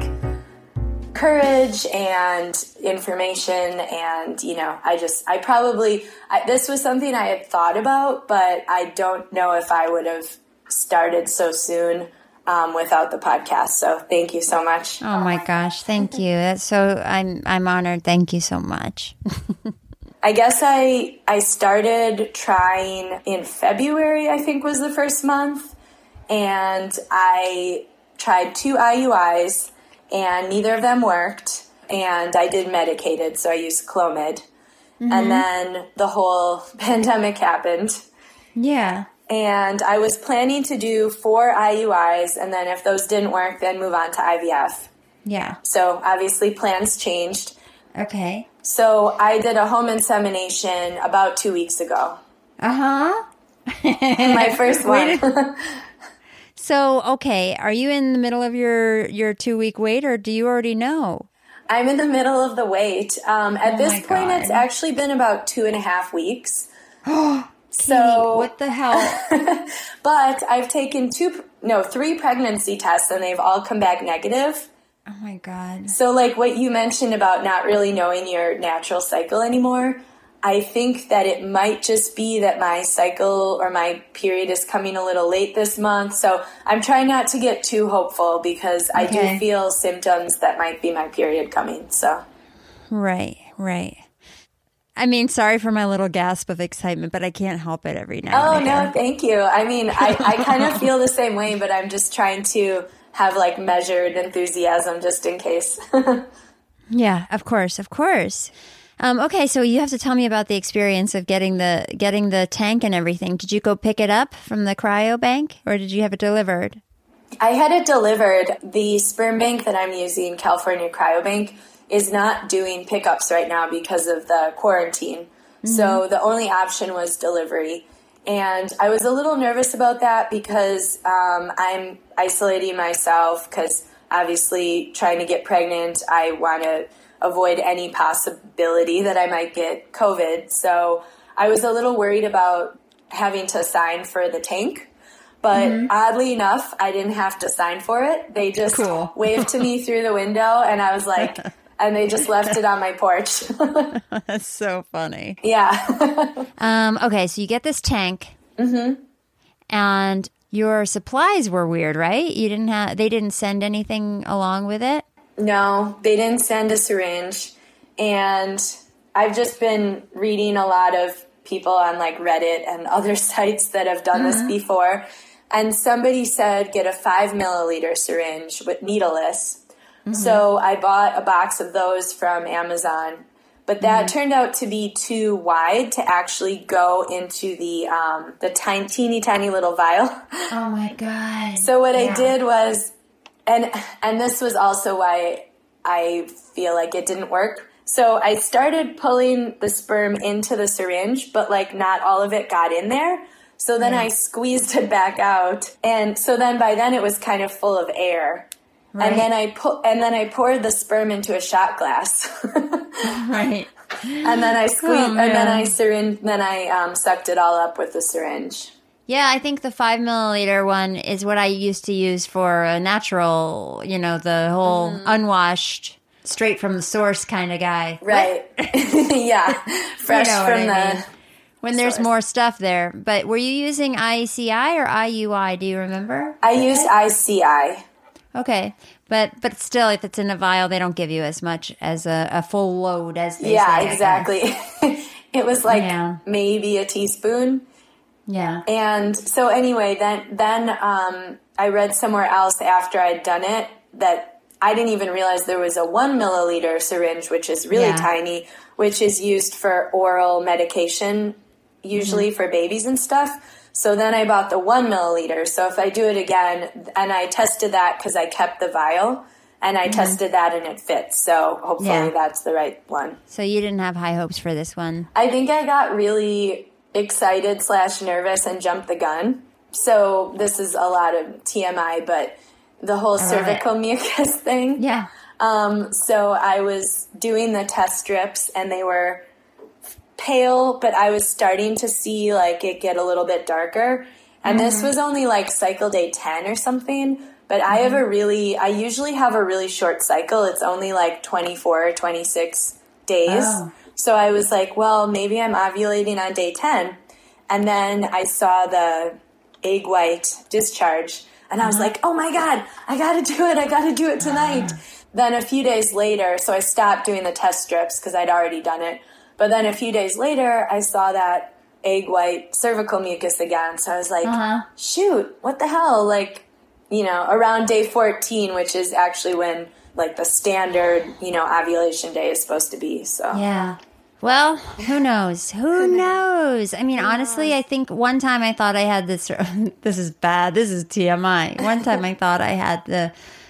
courage and information, and you know, this was something I had thought about, but I don't know if I would have started so soon without the podcast. So thank you so much. Oh my gosh, thank you. That's so, I'm honored. Thank you so much. I guess I started trying in February, I think was the first month, and I tried 2 IUIs and neither of them worked, and I did medicated, so I used Clomid. Mm-hmm. And then the whole pandemic happened. Yeah. And I was planning to do 4 IUIs, and then if those didn't work, then move on to IVF. Yeah. So obviously plans changed. Okay. So I did a home insemination about 2 weeks ago. Uh-huh. My first one. So, okay, are you in the middle of your 2-week wait, or do you already know? I'm in the middle of the wait. At this point, it's actually been about 2.5 weeks. So what the hell? But I've taken 3 pregnancy tests, and they've all come back negative. Oh my God. So like what you mentioned about not really knowing your natural cycle anymore, I think that it might just be that my cycle or my period is coming a little late this month. So I'm trying not to get too hopeful, because I do feel symptoms that might be my period coming. So Right. I mean, sorry for my little gasp of excitement, but I can't help it every now and again. No, thank you. I mean, I kind of feel the same way, but I'm just trying to have like measured enthusiasm just in case. Yeah, of course. Okay, so you have to tell me about the experience of getting the tank and everything. Did you go pick it up from the cryo bank, or did you have it delivered? I had it delivered. The sperm bank that I'm using, California Cryobank, is not doing pickups right now because of the quarantine. So the only option was delivery. And I was a little nervous about that because I'm isolating myself because obviously trying to get pregnant, I want to avoid any possibility that I might get COVID. So I was a little worried about having to sign for the tank. But oddly enough, I didn't have to sign for it. They just waved to me through the window, and I was like, and they just left it on my porch. That's so funny. Yeah. Okay, so you get this tank, and your supplies were weird, right? They didn't send anything along with it? No, they didn't send a syringe. And I've just been reading a lot of people on like Reddit and other sites that have done this before. And somebody said, get a 5 milliliter syringe with needleless. So I bought a box of those from Amazon, but that turned out to be too wide to actually go into the teeny tiny little vial. Oh my God. So what I did was, and this was also why I feel like it didn't work. So I started pulling the sperm into the syringe, but like not all of it got in there. So then I squeezed it back out. And so then by then it was kind of full of air. Right. And then I poured the sperm into a shot glass. Right. And then I squeezed, and then I sucked it all up with the syringe. Yeah, I think the 5 milliliter one is what I used to use for a natural, the whole unwashed, straight from the source kind of guy. Right. Yeah. Fresh from the... When there's more stuff there. But were you using ICI or IUI? Do you remember? I used ICI. Okay. But still, if it's in a vial, they don't give you as much as a full load as they say. Yeah, exactly. It was like maybe a teaspoon. Yeah. And so anyway, then I read somewhere else after I'd done it that I didn't even realize there was a 1 milliliter syringe, which is really tiny, which is used for oral medication, usually for babies and stuff. So then I bought the 1 milliliter. So if I do it again, and I tested that because I kept the vial, and I tested that and it fits. So hopefully that's the right one. So you didn't have high hopes for this one? I think I got really excited / nervous and jumped the gun. So this is a lot of TMI, but the whole cervical mucus thing. Yeah. So I was doing the test strips and they were pale, but I was starting to see like it get a little bit darker. And this was only like cycle day 10 or something. But I usually have a really short cycle. It's only like 24 or 26 days. Oh. So I was like, well, maybe I'm ovulating on day 10. And then I saw the egg white discharge. And I was like, oh my God, I got to do it. I got to do it tonight. Then a few days later, so I stopped doing the test strips because I'd already done it. But then a few days later, I saw that egg white cervical mucus again. So I was like, shoot, what the hell? Like, around day 14, which is actually when like the standard, ovulation day is supposed to be. So yeah. Well, who knows? Who knows? I mean, honestly, I think one time I thought I had this. This is bad. This is TMI. One time I thought I had the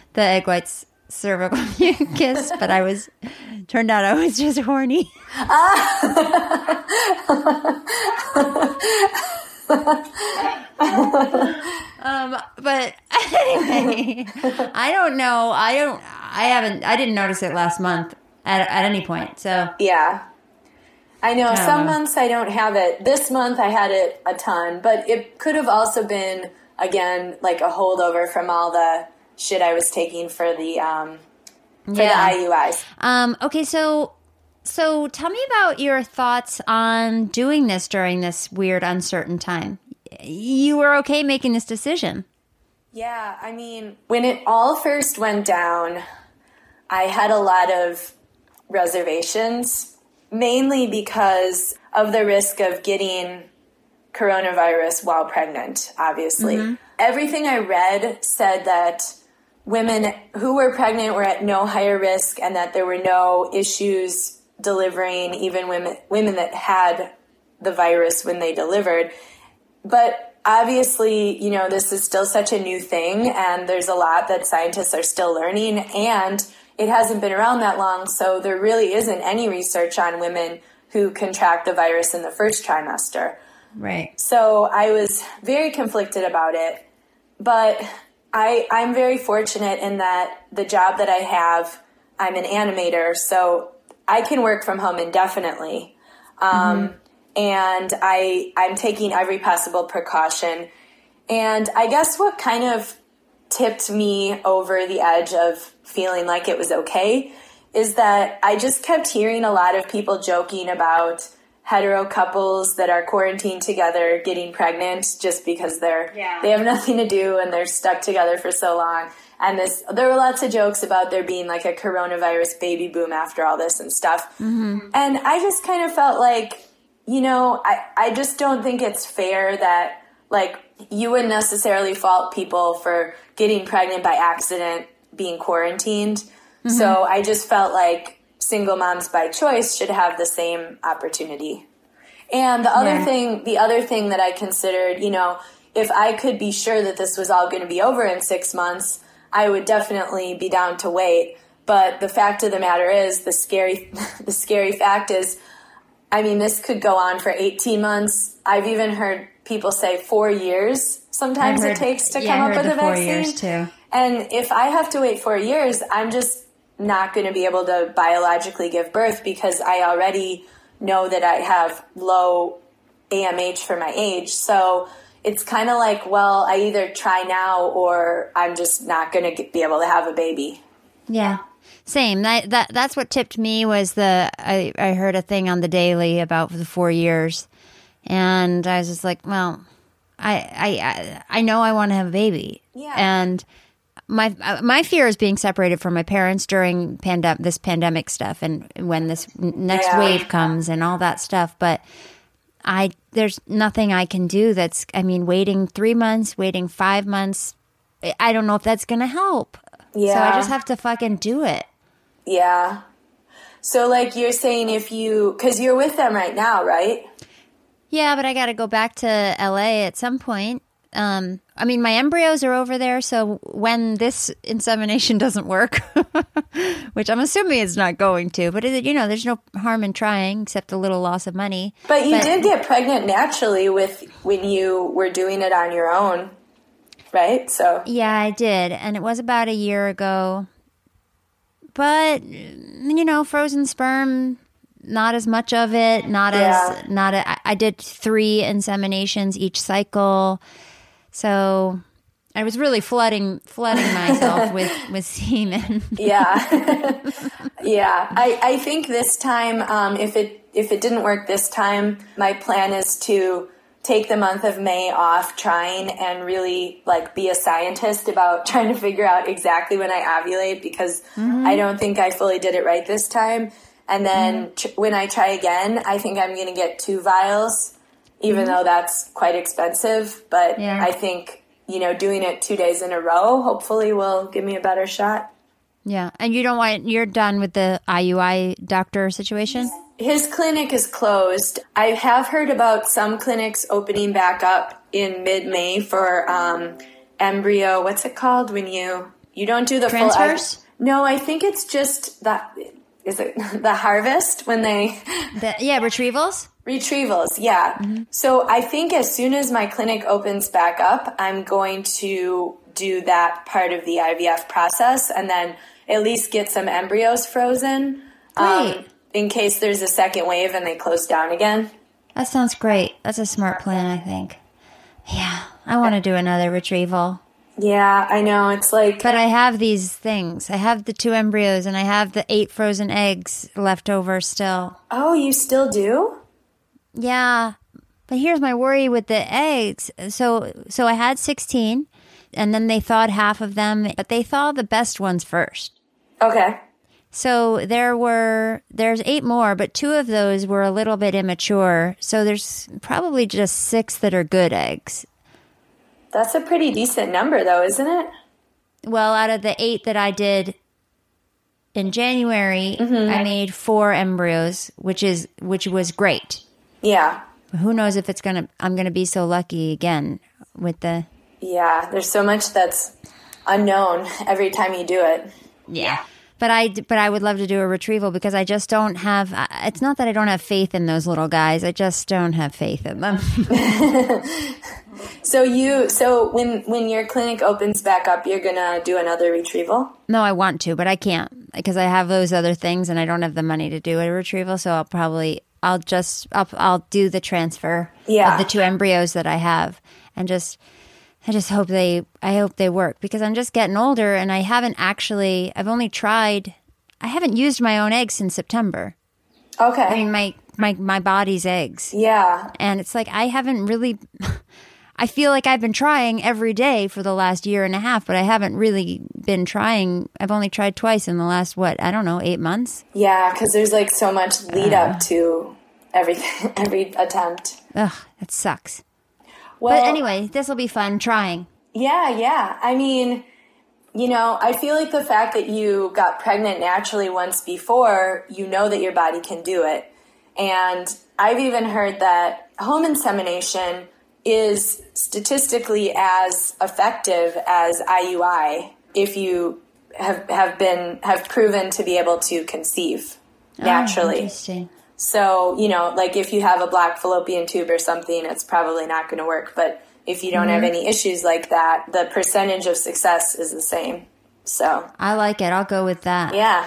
egg white cervical mucus, but turned out I was just horny. But anyway, I don't know. I didn't notice it last month at any point. So yeah. I know some months I don't have it. This month I had it a ton, but it could have also been, again, like a holdover from all the shit I was taking for the IUIs. Okay, so tell me about your thoughts on doing this during this weird, uncertain time. You were okay making this decision. Yeah, I mean, when it all first went down, I had a lot of reservations. Mainly because of the risk of getting coronavirus while pregnant, obviously. Everything I read said that women who were pregnant were at no higher risk and that there were no issues delivering, even women that had the virus when they delivered. But obviously, this is still such a new thing, and there's a lot that scientists are still learning, and it hasn't been around that long, so there really isn't any research on women who contract the virus in the first trimester. Right. So I was very conflicted about it, but I'm very fortunate in that the job that I have, I'm an animator, so I can work from home indefinitely. And I'm taking every possible precaution. And I guess what kind of tipped me over the edge of feeling like it was okay is that I just kept hearing a lot of people joking about hetero couples that are quarantined together getting pregnant just because they have nothing to do and they're stuck together for so long. And there were lots of jokes about there being like a coronavirus baby boom after all this and stuff. And I just kind of felt like, I just don't think it's fair that, like, you wouldn't necessarily fault people for getting pregnant by accident being quarantined. So I just felt like single moms by choice should have the same opportunity. And the other thing that I considered, if I could be sure that this was all going to be over in 6 months, I would definitely be down to wait. But the fact of the matter is, the scary fact is, this could go on for 18 months. I've even heard people say 4 years sometimes it takes to come up with a vaccine. 4 years too. And if I have to wait 4 years, I'm just not going to be able to biologically give birth because I already know that I have low AMH for my age. So it's kind of like, well, I either try now or I'm just not going to be able to have a baby. Yeah. Same. That's what tipped me was I heard a thing on the Daily about the 4 years, and I was just like, well, I know I want to have a baby. Yeah. And my fear is being separated from my parents during this pandemic stuff, and when this next wave comes and all that stuff. But there's nothing I can do. Waiting 3 months, waiting 5 months. I don't know if that's going to help. Yeah. So I just have to fucking do it. Yeah. So like you're saying, because you're with them right now, right? Yeah, but I got to go back to LA at some point. My embryos are over there. So when this insemination doesn't work, which I'm assuming it's not going to, but there's no harm in trying except a little loss of money. But you did get pregnant naturally when you were doing it on your own, right? So yeah, I did. And it was about a year ago. But, frozen sperm, not as much of it, I did 3 inseminations each cycle. So I was really flooding myself with semen. Yeah. Yeah. I think this time, if it didn't work this time, my plan is to take the month of May off trying and really be a scientist about trying to figure out exactly when I ovulate, because I don't think I fully did it right this time. And then when I try again, I think I'm going to get 2 vials, even though that's quite expensive. But I think, doing it 2 days in a row hopefully will give me a better shot. Yeah. And you're done with the IUI doctor situation? His clinic is closed. I have heard about some clinics opening back up in mid-May for embryo. What's it called when you don't do the transfers? Full? No, I think it's just that. Is it the harvest when they? Retrievals. Retrievals, yeah. So I think as soon as my clinic opens back up, I'm going to do that part of the IVF process and then at least get some embryos frozen. Great. In case there's a second wave and they close down again. That sounds great. That's a smart plan, I think. Yeah, I want to do another retrieval. Yeah, I know. It's like... But I have these things. I have the 2 embryos and I have the 8 frozen eggs left over still. Oh, you still do? Yeah. But here's my worry with the eggs. So I had 16 and then they thawed half of them, but they thawed the best ones first. Okay. So there's 8 more, but 2 of those were a little bit immature. So there's probably just 6 that are good eggs. That's a pretty decent number, though, isn't it? well, out of the 8 that I did in January, I made 4 embryos, which was great. Yeah. Who knows if I'm gonna be so lucky again with the. Yeah, there's so much that's unknown every time you do it. Yeah. But I would love to do a retrieval because I just don't have. It's not that I don't have faith in those little guys. I just don't have faith in them. So when your clinic opens back up, you're gonna do another retrieval? No, I want to, but I can't because I have those other things and I don't have the money to do a retrieval. So I'll do the transfer of the 2 embryos that I have, and I just hope they work because I'm just getting older and I haven't used my own eggs since September. Okay. I mean, my body's eggs. Yeah. And it's like, I haven't really, I feel like I've been trying every day for the last year and a half, but I haven't really been trying. I've only tried twice in the last, 8 months? Yeah, because there's like so much lead up to everything, every attempt. Ugh, that sucks. Well, but anyway, this will be fun trying. Yeah. I mean, I feel like the fact that you got pregnant naturally once before, you know that your body can do it. And I've even heard that home insemination is statistically as effective as IUI if you have proven to be able to conceive naturally. Interesting. So, like if you have a black fallopian tube or something, it's probably not going to work. But if you don't have any issues like that, the percentage of success is the same. So I like it. I'll go with that. Yeah.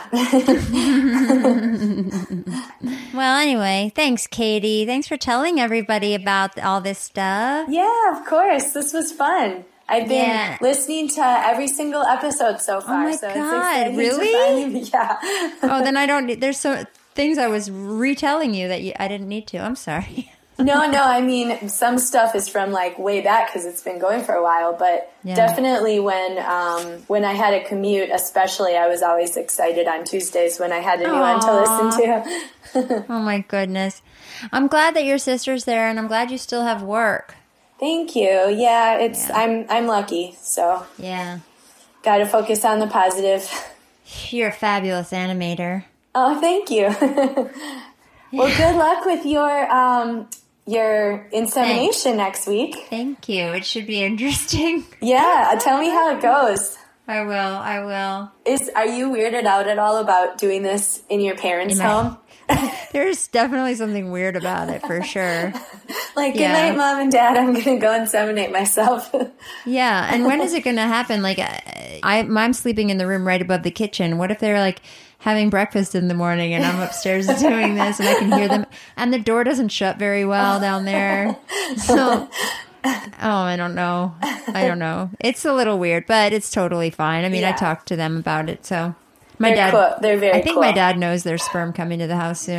Well, anyway, thanks, Katie. Thanks for telling everybody about all this stuff. Yeah, of course. This was fun. I've been listening to every single episode so far. Oh my so God, it's really? Yeah. Oh, then I don't. There's so things I was retelling you that I didn't need to. I'm sorry. No. I mean, some stuff is from like way back because it's been going for a while. But definitely when I had a commute, especially, I was always excited on Tuesdays when I had a new one to listen to. Oh my goodness! I'm glad that your sister's there, and I'm glad you still have work. Thank you. Yeah, I'm lucky. So yeah, got to focus on the positive. You're a fabulous animator. Oh, thank you. Well, good luck with your insemination next week. Thank you. It should be interesting. Yeah, tell me how it goes. I will. Are you weirded out at all about doing this in your parents' home? There's definitely something weird about it, for sure. Like, good night, Mom and Dad. I'm going to go inseminate myself. Yeah, and when is it going to happen? Like, I'm sleeping in the room right above the kitchen. What if they're like having breakfast in the morning and I'm upstairs doing this and I can hear them and the door doesn't shut very well down there? So, I don't know. It's a little weird, but it's totally fine. I mean, I talked to them about it, so. They're cool. They're very cool. I think my dad knows there's sperm coming to the house soon.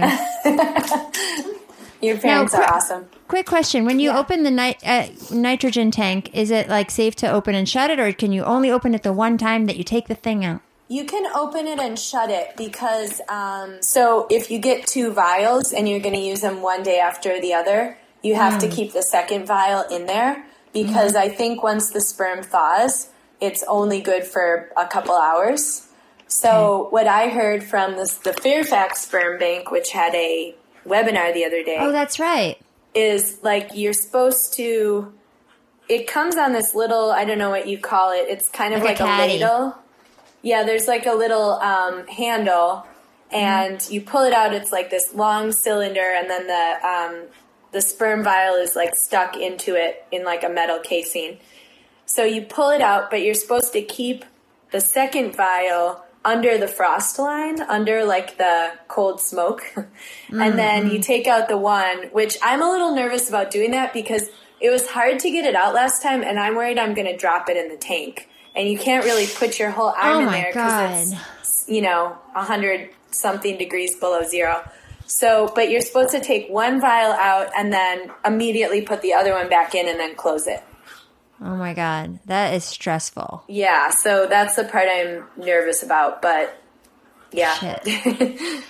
Your parents are awesome. Quick question. When you open the nitrogen tank, is it like safe to open and shut it, or can you only open it the one time that you take the thing out? You can open it and shut it because, so if you get 2 vials and you're going to use them one day after the other, you have to keep the second vial in there because I think once the sperm thaws, it's only good for a couple hours. So what I heard from the Fairfax Sperm Bank, which had a webinar the other day. Oh, that's right. Is like you're supposed to, it comes on this little, I don't know what you call it. It's kind of like a ladle. Yeah, there's like a little handle and you pull it out. It's like this long cylinder and then the sperm vial is like stuck into it in like a metal casing. So you pull it out, but you're supposed to keep the second vial under the frost line, under like the cold smoke. And then you take out the one, which I'm a little nervous about doing that because it was hard to get it out last time and I'm worried I'm going to drop it in the tank. And you can't really put your whole arm in there because it's, 100 something degrees below zero. So, but you're supposed to take one vial out and then immediately put the other one back in and then close it. Oh my God, that is stressful. Yeah, so that's the part I'm nervous about, but yeah.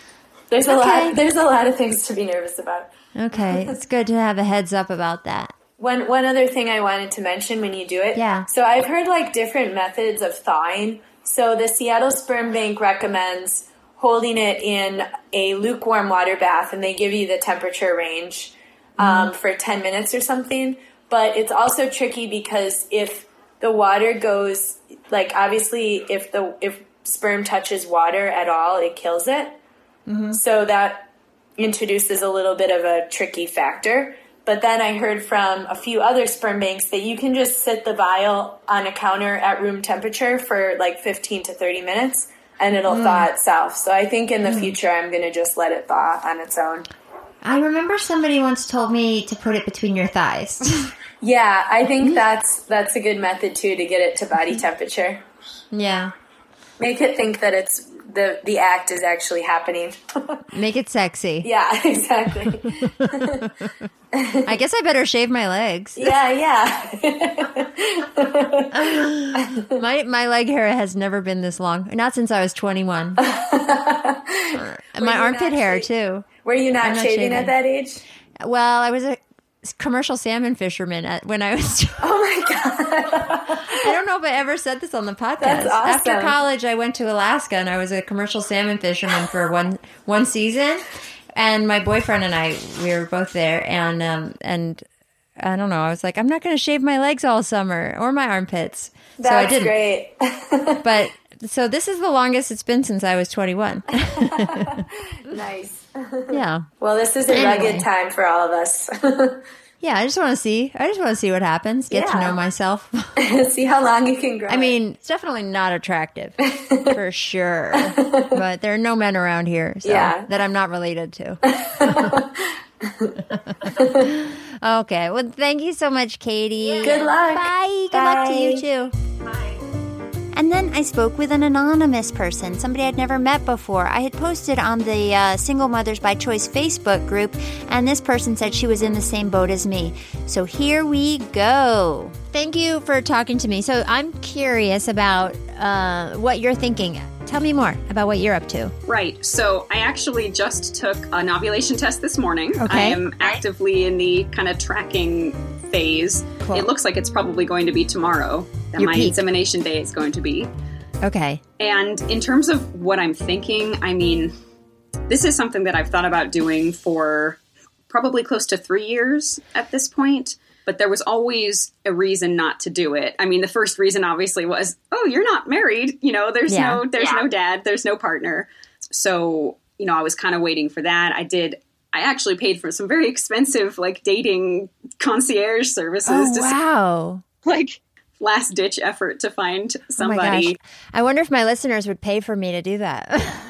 there's a lot of things to be nervous about. Okay, it's good to have a heads up about that. One other thing I wanted to mention when you do it. Yeah. So I've heard like different methods of thawing. So the Seattle Sperm Bank recommends holding it in a lukewarm water bath, and they give you the temperature range for 10 minutes or something. But it's also tricky because if the water goes, like obviously if sperm touches water at all, it kills it. So that introduces a little bit of a tricky factor. But then I heard from a few other sperm banks that you can just sit the vial on a counter at room temperature for like 15 to 30 minutes and it'll thaw itself. So I think in the future I'm going to just let it thaw on its own. I remember somebody once told me to put it between your thighs. Yeah, I think that's a good method too, to get it to body temperature. Yeah. Make it think that it's the act is actually happening. Make it sexy. Yeah, exactly. I guess I better shave my legs. Yeah. My leg hair has never been this long. Not since I was 21. My armpit hair too. Were you not shaving at that age? Well, I was a commercial salmon fisherman when I was. Oh my God. I don't know if I ever said this on the podcast. That's awesome. After college, I went to Alaska and I was a commercial salmon fisherman for one season. And my boyfriend and I, we were both there. And I don't know. I was like, I'm not going to shave my legs all summer or my armpits. That's so I didn't. Great. But so this is the longest it's been since I was 21. Nice. Yeah. Well, this is a rugged time for all of us. Yeah, I just want to see what happens. Get to know myself. See how long you can grow. I mean, it's definitely not attractive, for sure. But there are no men around here that I'm not related to. Okay. Well, thank you so much, Katie. Good luck. Bye. Good luck to you, too. And then I spoke with an anonymous person, somebody I'd never met before. I had posted on the Single Mothers by Choice Facebook group, and this person said she was in the same boat as me. So here we go. Thank you for talking to me. So I'm curious about what you're thinking. Tell me more about what you're up to. Right. So I actually just took an ovulation test this morning. Okay. I am actively in the kind of tracking phase. Cool. It looks like it's probably going to be tomorrow that my insemination day is going to be. Okay. And in terms of what I'm thinking, I mean, this is something that I've thought about doing for probably close to 3 years at this point. But there was always a reason not to do it. I mean, the first reason obviously was, oh, you're not married. You know, there's no dad, there's no partner. So, you know, I was kind of waiting for that. I actually paid for some very expensive, like, dating concierge services. Oh, wow. Like, last ditch effort to find somebody. Oh my gosh. I wonder if my listeners would pay for me to do that.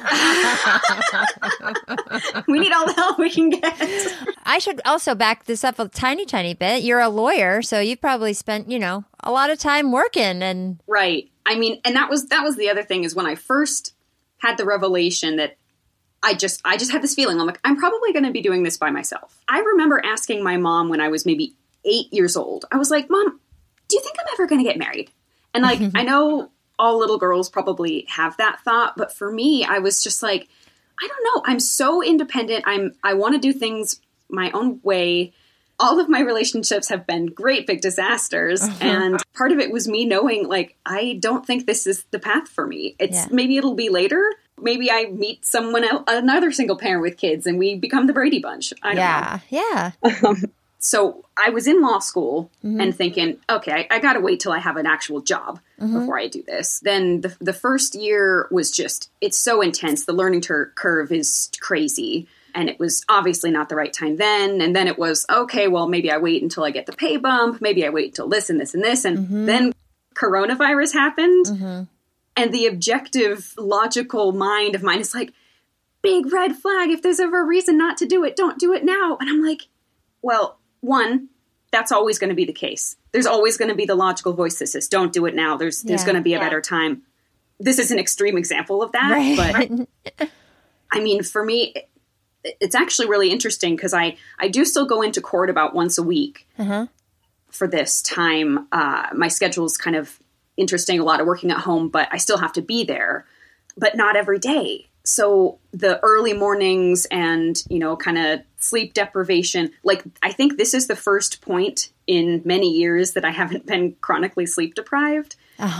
We need all the help we can get. I should also back this up a tiny bit. You're a lawyer, so you've probably spent, you know, a lot of time working and right. I mean, and that was the other thing is when I first had the revelation that I just had this feeling. I'm like, I'm probably going to be doing this by myself. I remember asking my mom when I was maybe 8 years old. I was like, Mom, do you think I'm ever going to get married? And like, I know all little girls probably have that thought, but for me, I was just like, I don't know. I'm so independent. I want to do things my own way. All of my relationships have been great big disasters. And part of it was me knowing like, I don't think this is the path for me. Maybe it'll be later. Maybe I meet someone else, another single parent with kids and we become the Brady Bunch. I don't know. Yeah. So I was in law school and thinking, okay, I got to wait till I have an actual job before I do this. Then the first year was just, it's so intense. The learning curve is crazy. And it was obviously not the right time then. And then it was, okay, well, maybe I wait until I get the pay bump. Maybe I wait until this and this and this. And then coronavirus happened. And the objective, logical mind of mine is like, big red flag. If there's ever a reason not to do it, don't do it now. And I'm like, well, one, that's always going to be the case. There's always going to be the logical voice that says, don't do it now. There's going to be a better time. This is an extreme example of that. Right. But I mean, for me, it's actually really interesting because I do still go into court about once a week for this time. My schedule is kind of interesting, a lot of working at home, but I still have to be there, but not every day. So the early mornings and, you know, kind of sleep deprivation, like I think this is the first point in many years that I haven't been chronically sleep deprived.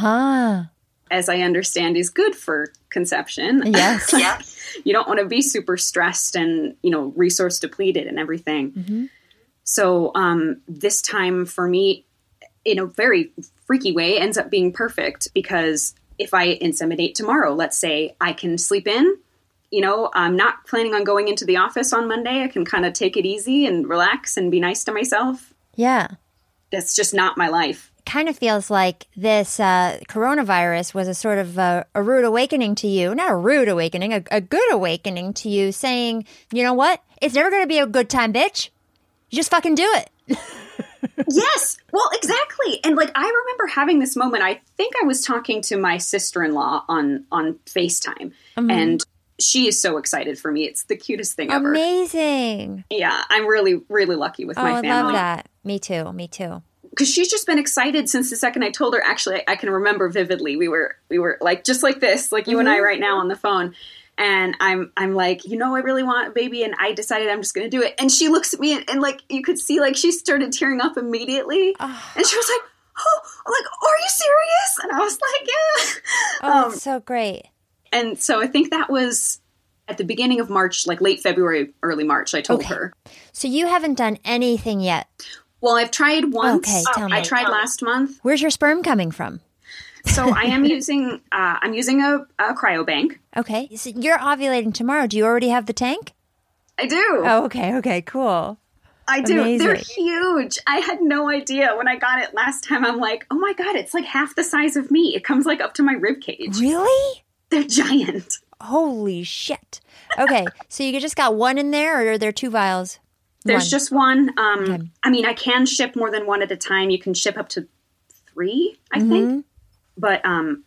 As I understand, is good for conception. Yes. Yeah. You don't want to be super stressed and, resource depleted and everything. So this time for me, in a very freaky way, ends up being perfect because if I inseminate tomorrow, let's say, I can sleep in. I'm not planning on going into the office on Monday. I can kind of take it easy and relax and be nice to myself. Yeah. That's just not my life. Kind of feels like this coronavirus was a sort of a rude awakening to you. Not a rude awakening, a good awakening to you saying, you know what? It's never going to be a good time, bitch. You just fucking do it. Yes. Well, exactly. And I remember having this moment. I think I was talking to my sister-in-law on FaceTime and she is so excited for me. It's the cutest thing ever. Amazing. Yeah. I'm really, really lucky with my family. I love that. Me too. Because she's just been excited since the second I told her. Actually, I can remember vividly. We were just like this, like you and I right now on the phone. And I'm like, I really want a baby, and I decided I'm just going to do it. And she looks at me, and you could see, she started tearing up immediately. And she was like, "Oh, are you serious?" And I was like, "Yeah." Oh, that's so great. And so I think that was at the beginning of March, late February, early March. I told her. So you haven't done anything yet. Well, I've tried once. Okay, tell me. I tried last month. Where's your sperm coming from? So I am using a cryobank. Okay. So you're ovulating tomorrow. Do you already have the tank? I do. Oh, okay, cool. I do. Amazing. They're huge. I had no idea when I got it last time. I'm like, oh my God, it's half the size of me. It comes up to my rib cage. Really? They're giant. Holy shit. Okay, so you just got one in there, or are there 2 vials? There's just one. Okay. I mean, I can ship more than one at a time. You can ship up to 3, I think. But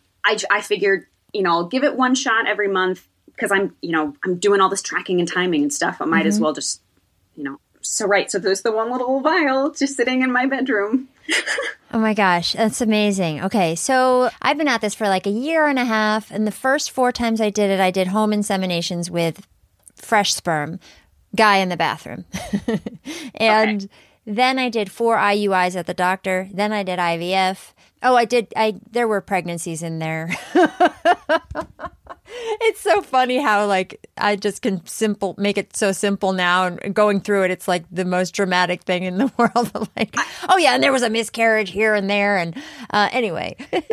I figured, I'll give it one shot every month because I'm doing all this tracking and timing and stuff. I might as well just, So there's the one little vial just sitting in my bedroom. Oh my gosh, that's amazing. Okay, so I've been at this for a year and a half, and the first 4 times I did it, I did home inseminations with fresh sperm, guy in the bathroom. And then I did 4 IUIs at the doctor. Then I did IVF. Oh, there were pregnancies in there. It's so funny how I just can make it so simple now, and going through it, it's the most dramatic thing in the world. Oh yeah, and there was a miscarriage here and there, and anyway,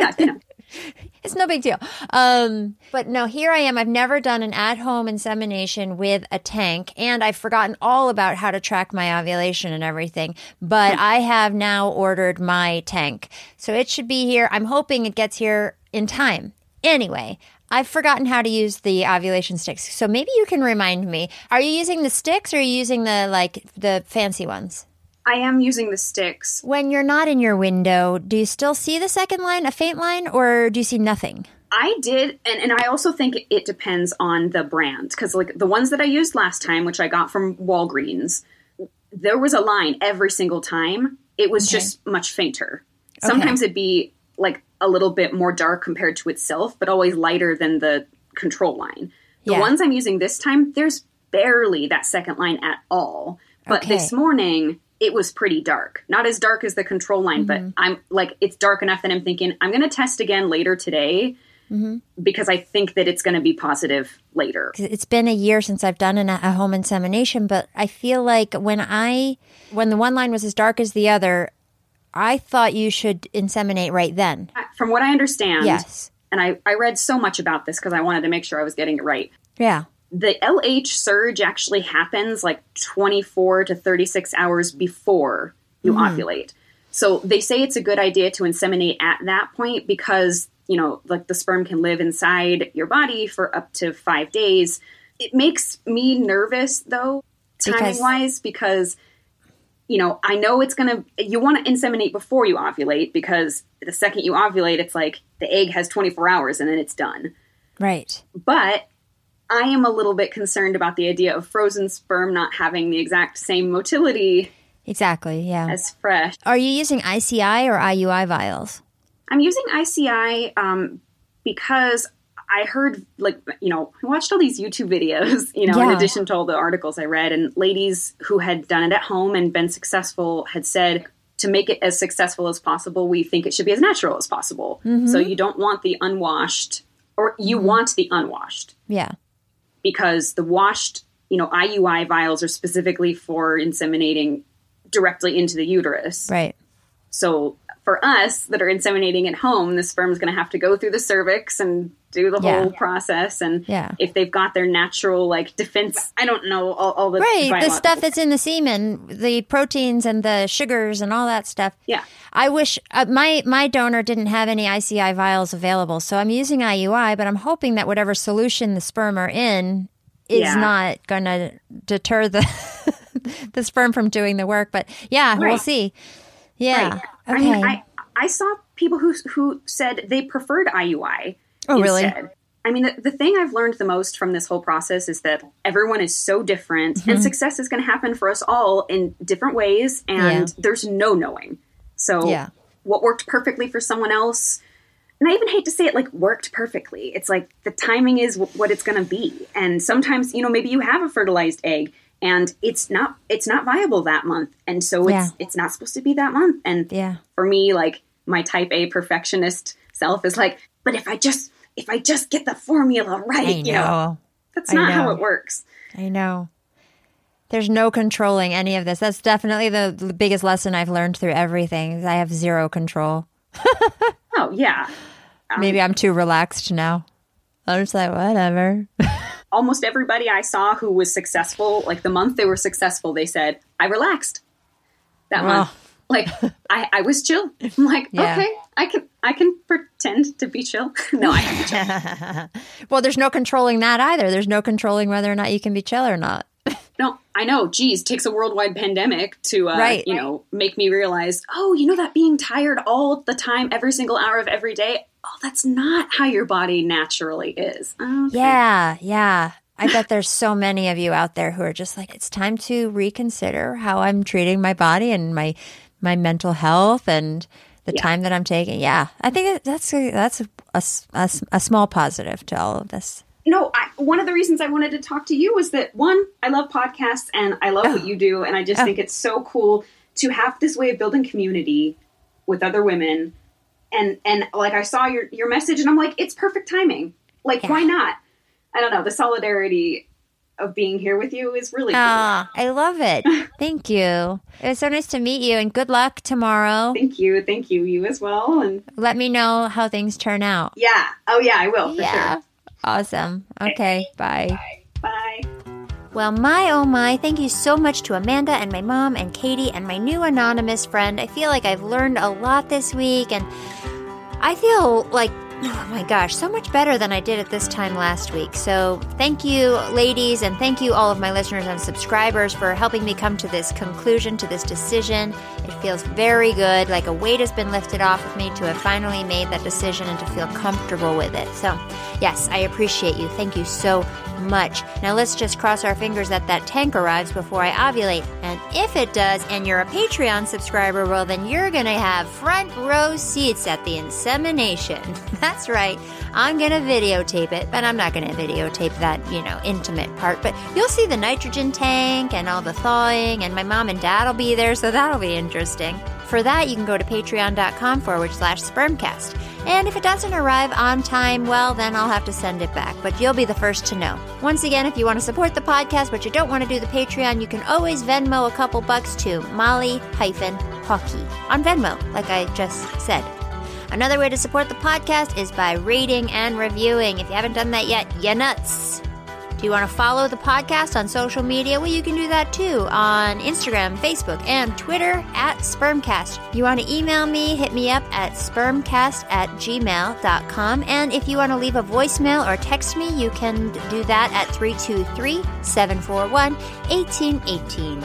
it's no big deal. But no, here I am. I've never done an at-home insemination with a tank, and I've forgotten all about how to track my ovulation and everything. But I have now ordered my tank, so it should be here. I'm hoping it gets here in time. Anyway, I've forgotten how to use the ovulation sticks, so maybe you can remind me. Are you using the sticks, or are you using the fancy ones? I am using the sticks. When you're not in your window, do you still see the second line, a faint line, or do you see nothing? I did, and I also think it depends on the brand, because the ones that I used last time, which I got from Walgreens, there was a line every single time. It was just much fainter. Sometimes it'd be a little bit more dark compared to itself, but always lighter than the control line. The ones I'm using this time, there's barely that second line at all. But this morning, it was pretty dark. Not as dark as the control line, but I'm it's dark enough that I'm thinking, I'm going to test again later today because I think that it's going to be positive later. It's been a year since I've done a home insemination, but I feel like when the one line was as dark as the other, I thought you should inseminate right then. From what I understand, yes. And I read so much about this because I wanted to make sure I was getting it right. Yeah. The LH surge actually happens 24 to 36 hours before you ovulate. So they say it's a good idea to inseminate at that point because, the sperm can live inside your body for up to 5 days. It makes me nervous, though, timing-wise, because I know you want to inseminate before you ovulate because the second you ovulate, it's the egg has 24 hours and then it's done. Right. But I am a little bit concerned about the idea of frozen sperm not having the exact same motility. Exactly, yeah. As fresh. Are you using ICI or IUI vials? I'm using ICI because I heard, I watched all these YouTube videos, in addition to all the articles I read, and ladies who had done it at home and been successful had said, to make it as successful as possible, we think it should be as natural as possible. So you don't want the unwashed, or you want the unwashed. Yeah. Because the washed, IUI vials are specifically for inseminating directly into the uterus. Right. So for us that are inseminating at home, the sperm is going to have to go through the cervix and do the whole process. And if they've got their natural defense, I don't know, all the the stuff that's in the semen, the proteins and the sugars and all that stuff. Yeah. I wish my donor didn't have any ICI vials available. So I'm using IUI, but I'm hoping that whatever solution the sperm are in is not going to deter the the sperm from doing the work. But we'll see. Yeah. Right. Okay. I mean, I saw people who said they preferred IUI. Oh, really? Instead. I mean, the thing I've learned the most from this whole process is that everyone is so different, and success is going to happen for us all in different ways, and there's no knowing. So what worked perfectly for someone else, and I even hate to say it, worked perfectly. It's like the timing is what it's going to be. And sometimes, maybe you have a fertilized egg, and it's not viable that month. And so it's not supposed to be that month. And for me, my type A perfectionist self is but if I just get the formula right, that's not how it works. I know. There's no controlling any of this. That's definitely the biggest lesson I've learned through everything. I have zero control. Oh, yeah. Maybe I'm too relaxed now. I'm just whatever. Almost everybody I saw who was successful, the month they were successful, they said, I relaxed that month. I was chill. I'm okay, I can pretend to be chill. No, I can be chill. Well, there's no controlling that either. There's no controlling whether or not you can be chill or not. No, I know. Geez, it takes a worldwide pandemic to, make me realize, that being tired all the time, every single hour of every day, that's not how your body naturally is. Okay. Yeah. I bet there's so many of you out there who are just it's time to reconsider how I'm treating my body and my mental health and the time that I'm taking. Yeah, I think that's a small positive to all of this. No, one of the reasons I wanted to talk to you was that, one, I love podcasts and I love what you do. And I just think it's so cool to have this way of building community with other women. And I saw your message and I'm it's perfect timing. Why not? I don't know. The solidarity of being here with you is really cool. I love it. Thank you. It was so nice to meet you and good luck tomorrow. Thank you. You as well. And let me know how things turn out. Yeah. Oh yeah, I will for sure. Awesome. Okay. Bye. Bye. Well, my oh my, thank you so much to Amanda and my mom and Katie and my new anonymous friend. I feel like I've learned a lot this week, and I feel oh my gosh, so much better than I did at this time last week. So thank you, ladies, and thank you all of my listeners and subscribers for helping me come to this conclusion, to this decision. It feels very good, like a weight has been lifted off of me to have finally made that decision and to feel comfortable with it. So yes, I appreciate you. Thank you so much. Now let's just cross our fingers that tank arrives before I ovulate. And if it does, and you're a Patreon subscriber, well, then you're going to have front row seats at the insemination. That's right. I'm going to videotape it, but I'm not going to videotape that, intimate part. But you'll see the nitrogen tank and all the thawing, and my mom and dad will be there, so that'll be interesting. For that, you can go to patreon.com/spermcast. And if it doesn't arrive on time, well, then I'll have to send it back. But you'll be the first to know. Once again, if you want to support the podcast, but you don't want to do the Patreon, you can always Venmo a couple bucks to Molly-Hockey on Venmo, like I just said. Another way to support the podcast is by rating and reviewing. If you haven't done that yet, you nuts. Do you want to follow the podcast on social media? Well, you can do that too on Instagram, Facebook, and Twitter @Spermcast. You want to email me, hit me up at spermcast@gmail.com. And if you want to leave a voicemail or text me, you can do that at 323-741-1818.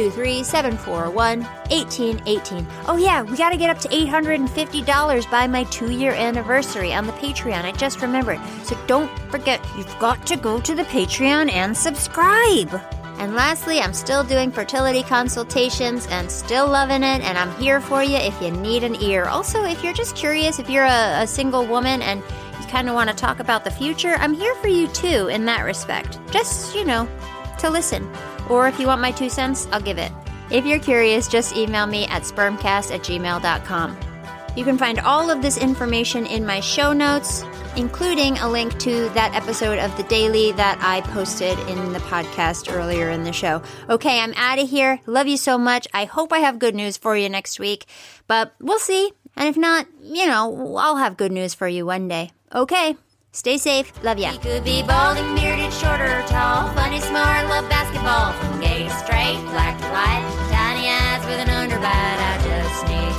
323-741-1818. Oh yeah, we got to get up to $850 by my 2-year anniversary on the Patreon. I just remembered. So don't forget, you've got to go to the Patreon and subscribe. And lastly, I'm still doing fertility consultations and still loving it, and I'm here for you if you need an ear. Also, if you're just curious, if you're a single woman and you kind of want to talk about the future, I'm here for you too in that respect. Just, to listen. Or if you want my 2 cents, I'll give it. If you're curious, just email me at spermcast@gmail.com. You can find all of this information in my show notes, including a link to that episode of The Daily that I posted in the podcast earlier in the show. Okay, I'm out of here. Love you so much. I hope I have good news for you next week, but we'll see. And if not, I'll have good news for you one day. Okay, stay safe. Love ya. He could be balding, bearded, short or tall, funny, smart, love basketball, from gay to straight, black to white, tiny eyes with an underbite. I just need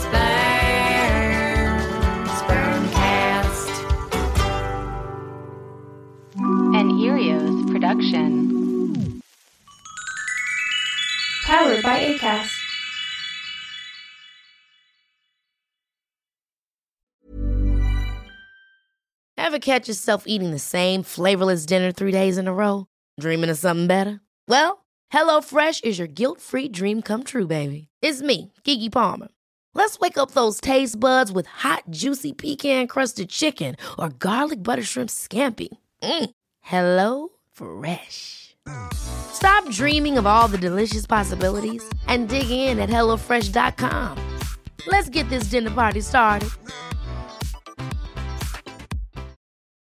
Spermcast. An Erios production. Powered by Acast. Ever catch yourself eating the same flavorless dinner 3 days in a row? Dreaming of something better? Well, HelloFresh is your guilt-free dream come true, baby. It's me, Keke Palmer. Let's wake up those taste buds with hot, juicy pecan-crusted chicken or garlic butter shrimp scampi. Hello Fresh. Stop dreaming of all the delicious possibilities and dig in at HelloFresh.com. Let's get this dinner party started.